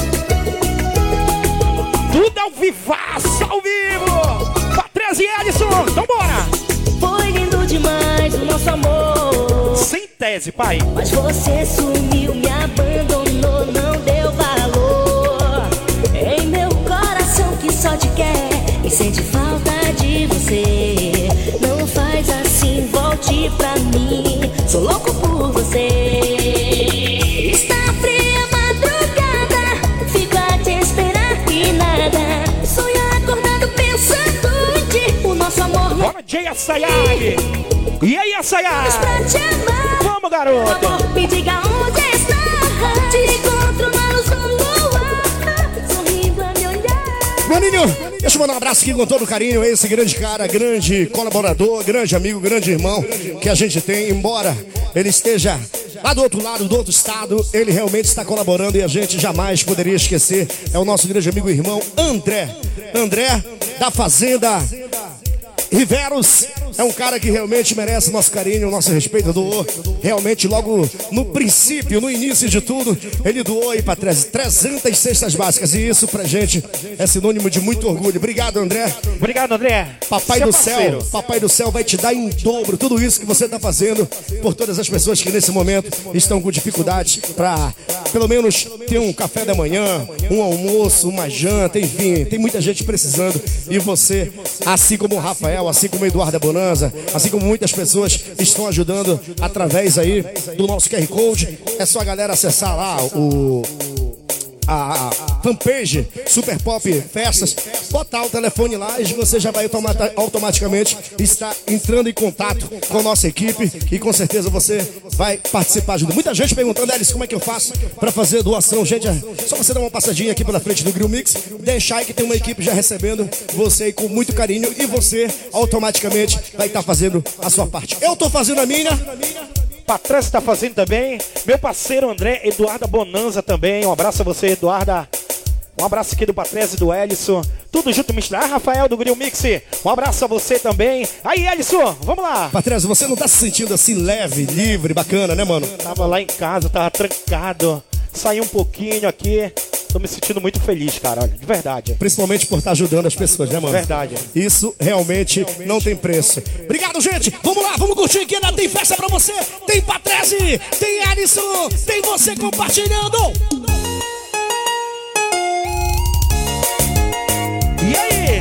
Tudo ao vivaço, ao vivo. Patrese e Alisson, então bora. Foi lindo demais o nosso amor. Sem tese, pai. Mas você sumiu, me abandonou, não deu valor. Em meu coração que só te quer e sente falta de você. Não faz assim, volte pra mim. Sou louco por você. Está fria a madrugada, fico a te esperar e nada. Sonho acordado pensando em ti. O nosso amor não. Bora, Jay Assayag. E aí, Assayag? Vamos, garoto. Amor, me diga onde está. Te encontro na luz do luar, sorrindo a me olhar. Maninho, deixa eu mandar um abraço aqui com todo carinho a esse grande cara, grande colaborador, grande amigo, grande irmão que a gente tem. Embora ele esteja lá do outro lado, do outro estado, ele realmente está colaborando e a gente jamais poderia esquecer. É o nosso grande amigo e irmão André. André, da Fazenda Riveros. É um cara que realmente merece nosso carinho, nosso respeito. Doou realmente logo no princípio, no início de tudo, ele doou aí para trezentas cestas básicas. E isso pra gente é sinônimo de muito orgulho. Obrigado, André. Obrigado, André. Papai Seu do parceiro. céu, Papai do céu vai te dar em dobro tudo isso que você tá fazendo por todas as pessoas que nesse momento estão com dificuldades para pelo menos ter um café da manhã, um almoço, uma janta, enfim, tem muita gente precisando. E você, assim como o Rafael, assim como o Eduardo Bonanza, assim como muitas pessoas estão ajudando através aí do nosso Q R Code, é só a galera acessar lá o a fanpage Super Pop Festas, botar o telefone lá e você já vai automata- automaticamente estar entrando em contato com a nossa equipe e com certeza você vai participar junto. Muita gente perguntando, Elis, como é que eu faço para fazer doação? Gente, é só você dar uma passadinha aqui pela frente do Grill Mix, deixar aí que tem uma equipe já recebendo você aí com muito carinho e você automaticamente vai estar fazendo a sua parte. Eu tô fazendo a minha. Patrícia tá fazendo também. Meu parceiro André, Eduardo Bonanza também. Um abraço a você, Eduarda. Um abraço aqui do Patrícia e do Ellison. Tudo junto, misturado. Ah, Rafael do Grill Mix. Um abraço a você também. Aí, Ellison, vamos lá. Patrícia, você não tá se sentindo assim leve, livre, bacana, né, mano? Tava lá em casa, tava trancado. Saí um pouquinho aqui. Tô me sentindo muito feliz, cara, olha, de verdade. Principalmente por estar ajudando as pessoas, né, mano? Verdade. Isso realmente não tem preço. Obrigado, gente. Vamos lá, vamos curtir que ainda tem festa pra você. Tem Patrese, tem Alisson, tem você compartilhando. E aí?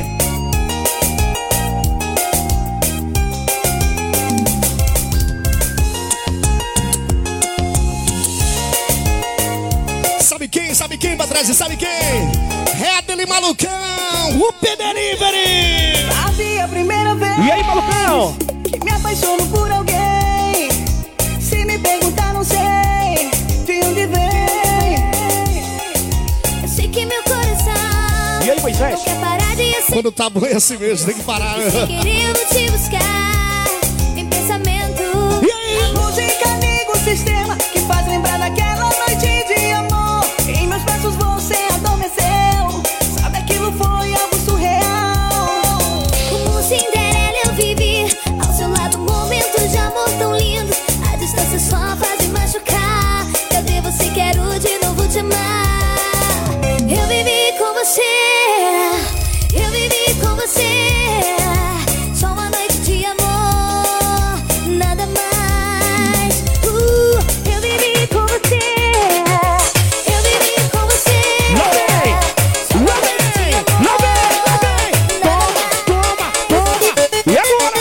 Sabe quem? Sabe quem, Patrese? Sabe quem? Redley Malucão, o P-Delivery. Sabe a primeira vez. E aí, Malucão? Que me apaixono por alguém. Se me perguntar, não sei de onde vem. Eu sei que meu coração E aí, Moisés? não quer parar de assim. Quando tá bom é assim mesmo, tem que parar. Querendo te buscar em pensamento. E aí? A música liga o sistema que faz lembrar daquela noite de amor. Em meus braços você adormeceu. Sabe, aquilo foi algo surreal. Como Cinderela eu vivi ao seu lado, momentos de amor tão lindos. A distância só faz me machucar. Cadê você? Quero de novo te amar. Eu vivi com você. Eu vivi com você. Só uma noite de amor, nada mais. Uh, eu vivi com você. Eu vivi com você. Lá vem! Lá vem! Lá vem! Lá vem! Toma, toma, toma! E agora?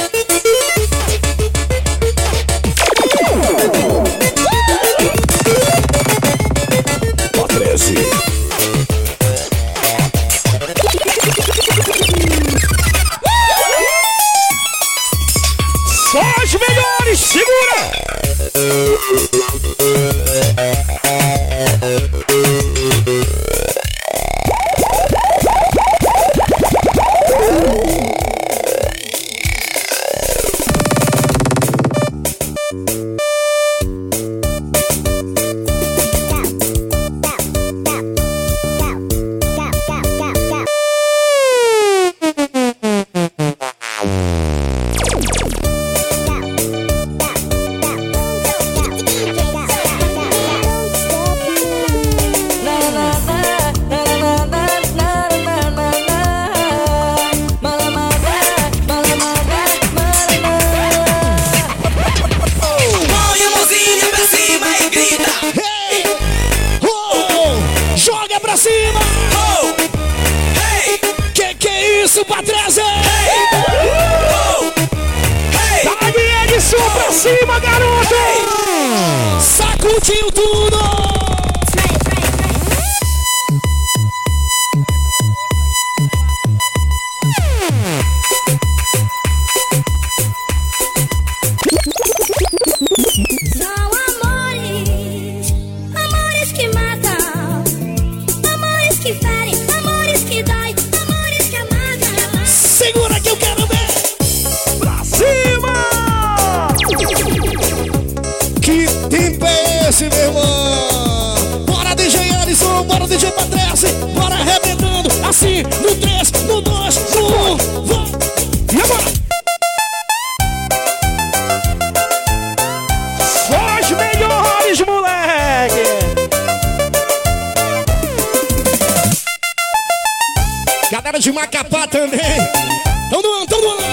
Patrese. Só os melhores! Segura! Põe a mãozinha pra cima e grita. Hey! Oh! Joga pra cima! Oh! Hey! Que que é isso, Patrese? Hey! Oh! Hey! Dá Edson pra cima, garoto! Sacudiu tudo! São amores, amores que matam, amores que ferem, amores que dói, amores que amargam. Segura que eu quero ver! Pra cima! Que tempo é esse, meu irmão? Bora, D J Alisson, bora, D J Patrese, bora arrebentando, assim, no três, no dois, no um, vai! E agora? Galera de Macapá também. Tão doando, tão doando.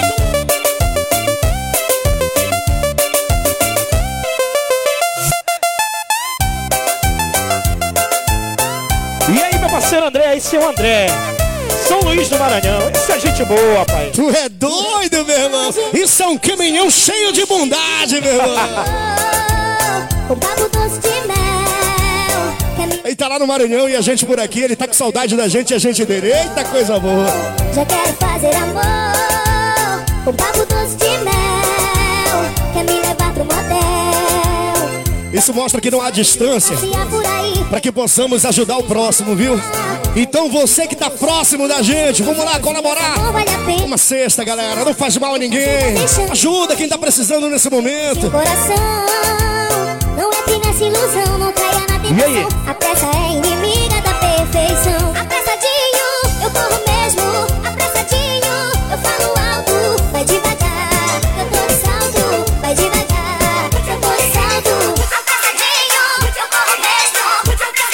E aí, meu parceiro André, esse é o André. São Luís do Maranhão. Isso é gente boa, pai. Tu é doido, meu irmão. Isso é um caminhão cheio de bondade, meu irmão. O papo doce de mel. Ele tá lá no Maranhão e a gente por aqui. Ele tá com saudade da gente e a gente dele. Eita, coisa boa. Já quero fazer amor. O papo doce de mel. Quer me levar pro motel. Isso mostra que não há distância para que possamos ajudar o próximo, viu? Então você que tá próximo da gente, vamos lá colaborar. Uma cesta, galera, não faz mal a ninguém. Ajuda quem tá precisando nesse momento. Coração, não entre nessa ilusão, não caia na tentação. A pressa é inimiga da perfeição. Apressadinho, eu corro mesmo. Apressadinho, eu falo alto. Vai devagar, eu tô de salto. Vai devagar, eu tô de salto. Apressadinho, eu corro mesmo.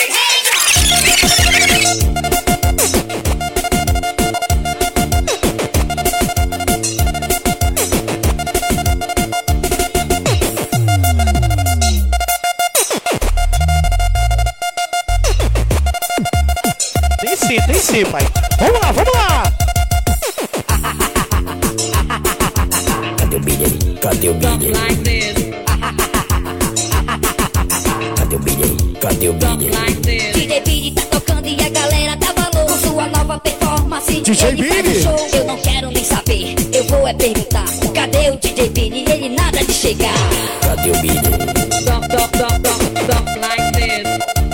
Tem sim, tem sim, pai. Vamos lá, vamos lá. Cadê o Billy? Cadê o Billy? Cadê o Billy? Cadê o Billy? D J Billy tá tocando e a galera dá valor. Com sua nova performance, D J ele faz um Billy? show. Eu não quero nem saber, eu vou é perguntar. Cadê o D J Billy? Ele nada de chegar. Cadê o Billy? Dump, dump, dump, dump, dump like this.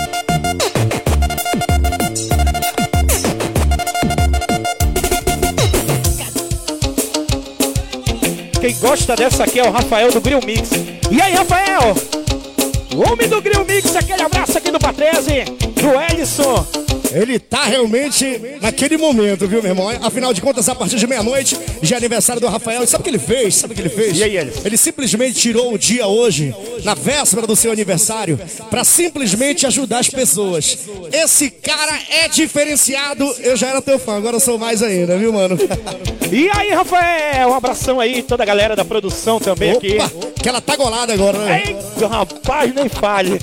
Quem gosta dessa aqui é o Rafael do Grill Mix. E aí, Rafael? O homem do Grill Mix, aquele abraço aqui do Patrese, do Ellison. Ele tá realmente naquele momento, viu, meu irmão? Afinal de contas, a partir de meia-noite, já é aniversário do Rafael. E sabe o que ele fez? Sabe o que ele fez? E aí, ele? Ele simplesmente tirou o dia hoje, na véspera do seu aniversário, pra simplesmente ajudar as pessoas. Esse cara é diferenciado. Eu já era teu fã, agora eu sou mais ainda, viu, mano? E aí, Rafael? Um abração aí, toda a galera da produção também. Opa, aqui. Que ela tá golada agora, né? Eita, rapaz, nem fale.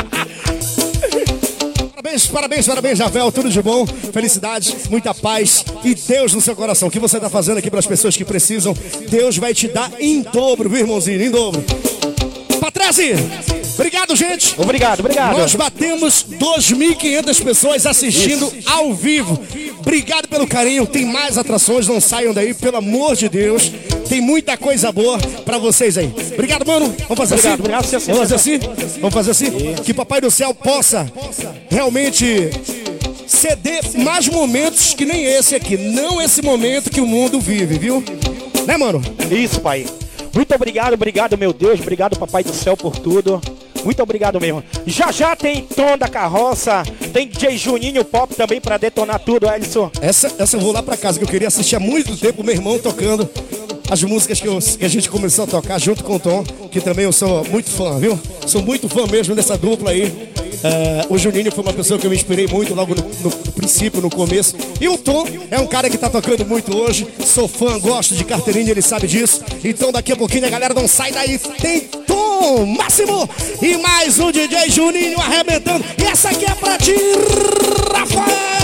Parabéns, parabéns, parabéns, Javel, tudo de bom, felicidades, muita paz e Deus no seu coração. O que você está fazendo aqui para as pessoas que precisam, Deus vai te dar em dobro, viu, irmãozinho, em dobro. Patrese, obrigado, gente. Obrigado, obrigado. Nós batemos duas mil e quinhentas pessoas assistindo Isso. ao vivo. Obrigado pelo carinho, tem mais atrações, não saiam daí, pelo amor de Deus. Tem muita coisa boa pra vocês aí. Obrigado, mano. Vamos fazer Obrigado, assim? obrigado, sim, sim, Vamos fazer sim. assim? Vamos fazer assim? Que Papai do Céu possa realmente ceder mais momentos que nem esse aqui. Não esse momento que o mundo vive, viu? Né, mano? Isso, pai. Muito obrigado, obrigado, meu Deus. Obrigado, Papai do Céu, por tudo. Muito obrigado mesmo. Já já tem Tom da Carroça, tem D J Juninho Pop também pra detonar tudo, Ellison. Essa, essa eu vou lá pra casa, que eu queria assistir há muito tempo meu irmão tocando as músicas que, eu, que a gente começou a tocar junto com o Tom, que também eu sou muito fã, viu? Sou muito fã mesmo dessa dupla aí. É, o Juninho foi uma pessoa que eu me inspirei muito logo no, no, no princípio, no começo. E o Tom é um cara que tá tocando muito hoje. Sou fã, gosto de carteirinha, ele sabe disso. Então daqui a pouquinho a galera não sai daí. Tem Tom Máximo e mais um D J Juninho arrebentando. E essa aqui é pra ti, Rafael!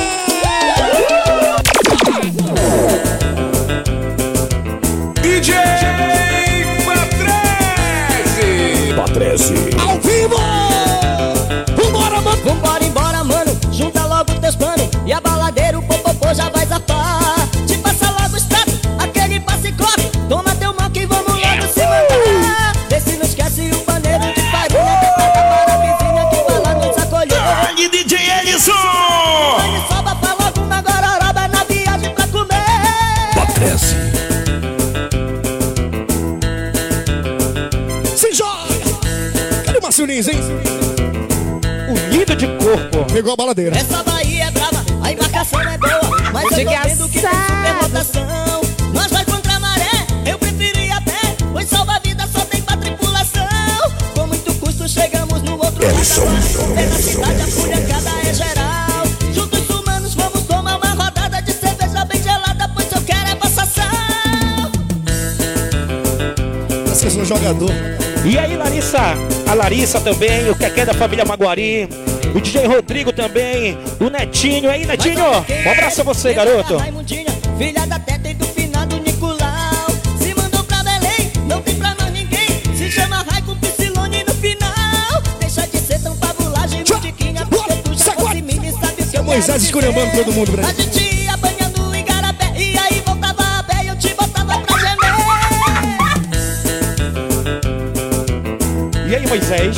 D J Patrese. Patrese. Ao vivo! Vambora, mano! Vambora, embora, mano. Junta logo teus planos. E a baladeira, o popopô já vai zapar. Te passa logo o extrato, aquele passe coque. Toma teu mal que vamos logo se mandar. Vê se não esquece o paneiro de farinha. Preparada para a vizinha que vai lá nos acolher. Dale, D J Ellison! Ele soba pra logo uma gororoba na viagem pra comer. Patrese. Se joga! Cadê o Márcio Lins, hein? Unido de corpo. Pegou a baladeira. Essa Bahia é brava, a embarcação é boa. Mas eu tô vendo que tem superlotação. Nós vai contra a maré, eu preferi a pé. Pois salva-vida só tem pra tripulação. Com muito custo chegamos no outro lado. É na cidade a fúria cada é geral. Juntos humanos vamos tomar uma rodada de cerveja que eu sou jogador. E aí, Larissa, a Larissa também, o Keké da família Maguari, o D J Rodrigo também, o Netinho. Aí, Netinho, um abraço a você, garoto. Filha da Teta e do finado Nicolau. Se mandou pra Belém, não tem pra mais ninguém. Se chama Raico Piscilone no final. Deixa de ser tão pavulagem, Mundiquinha, porque tu já fosse mim e sabe o que eu Moisés esculhambando todo mundo, Brasil. A gente ia banhando em Garapé e aí voltava a pé e eu te botava pra gemer. E aí, Moisés?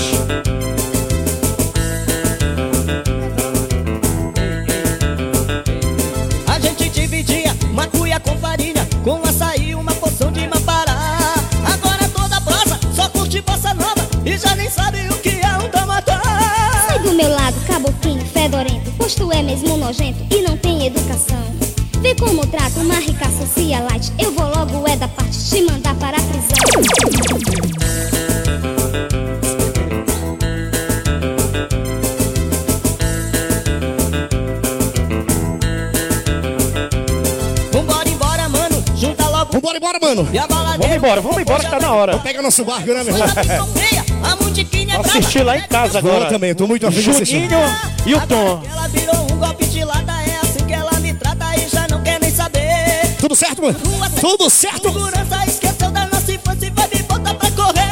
A gente dividia uma cuia com farinha, com açaí, uma porção de mapará. Agora toda prosa só curte bossa nova e já nem sabe o que é um tamatá. Sai do meu lado, caboquinho, fedorento, pois tu é mesmo nojento e não tem educação. Vê como trato uma rica socialite. Eu vou logo é da parte te mandar para a prisão. Vambora, embora, mano. Vamos embora, vamos embora que tá na hora. Vamos pegar nosso barco, né, meu irmão? Vou assistir lá em casa agora. Eu também, tô muito afim de assistir. Juninho e o Tom. Ela virou um golpe de lata, é assim que ela me trata e já não quer nem saber. Tudo certo, mano? Tudo certo? Segurança esqueceu da nossa infância e vai me botar pra correr.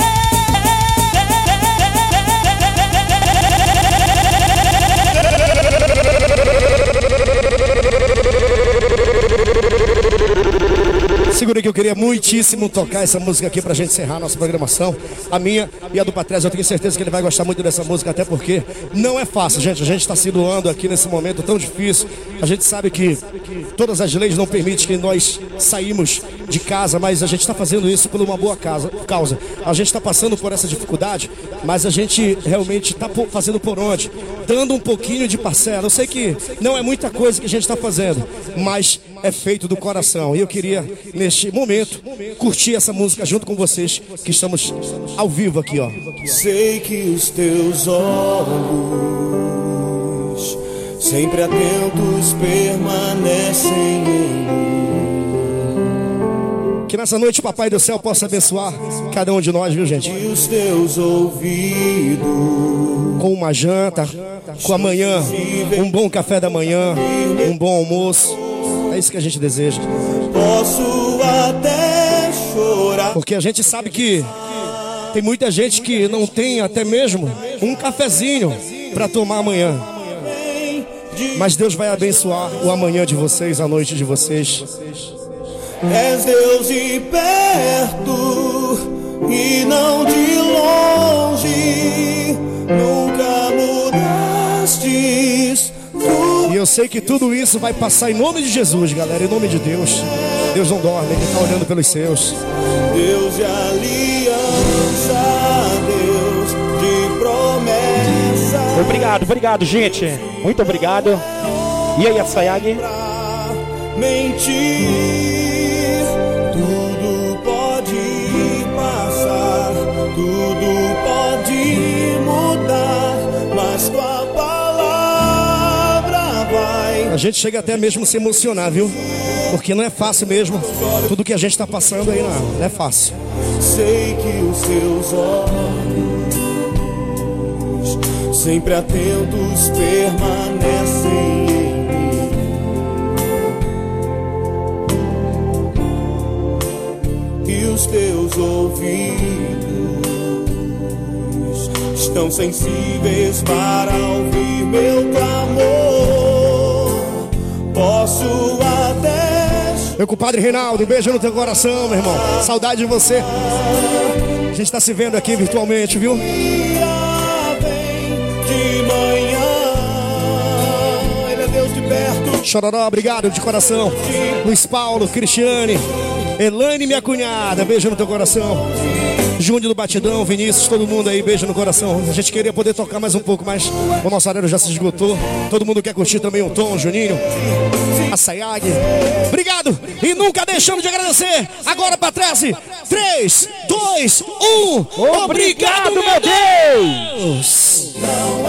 Segura que eu queria muitíssimo tocar essa música aqui pra gente encerrar a nossa programação. A minha e a do Patrese, eu tenho certeza que ele vai gostar muito dessa música, até porque não é fácil, gente. A gente tá se doando aqui nesse momento tão difícil. A gente sabe que todas as leis não permitem que nós saímos de casa, mas a gente tá fazendo isso por uma boa causa. causa. A gente tá passando por essa dificuldade, mas a gente realmente tá fazendo por onde? Dando um pouquinho de parcela. Eu sei que não é muita coisa que a gente tá fazendo, mas é feito do coração. E eu queria, neste momento, curtir essa música junto com vocês, que estamos ao vivo aqui, ó. Sei que os teus olhos, sempre atentos, permanecem em mim. Que nessa noite o Papai do Céu possa abençoar cada um de nós, viu, gente? E os teus ouvidos, com uma janta, com amanhã, um bom café da manhã, um bom almoço. É isso que a gente deseja. Posso até chorar, porque a gente sabe que tem muita gente que não tem até mesmo um cafezinho para tomar amanhã. Mas Deus vai abençoar o amanhã de vocês, a noite de vocês. És Deus de perto e não de longe, nunca mudastes. E eu sei que tudo isso vai passar em nome de Jesus, galera, em nome de Deus. Deus não dorme, Ele está olhando pelos seus. Deus de aliança, Deus de promessa. Obrigado, obrigado, gente. Muito obrigado. E aí, a Sayag? Mentir, tudo pode passar, tudo pode mudar, mas tua palavra vai. A gente chega até mesmo a se emocionar, viu? Porque não é fácil mesmo. Tudo que a gente está passando aí não, não é fácil. Sei que os seus olhos, sempre atentos, permanecem em mim. E os teus ouvidos estão sensíveis para ouvir meu clamor. Posso até... Meu compadre Reinaldo, um beijo no teu coração, meu irmão. Saudade de você. A gente tá se vendo aqui virtualmente, viu? De manhã, Ele é Deus de perto. Chororó, obrigado de coração. Luiz Paulo, Cristiane, Elaine, minha cunhada, beijo no teu coração. Júnior do Batidão, Vinícius, todo mundo aí, beijo no coração. A gente queria poder tocar mais um pouco, mas o nosso horário já se esgotou. Todo mundo quer curtir também o Tom, o Juninho, a Sayag. Obrigado! E nunca deixamos de agradecer. Agora pra trás, três, dois, um. Obrigado, meu Deus!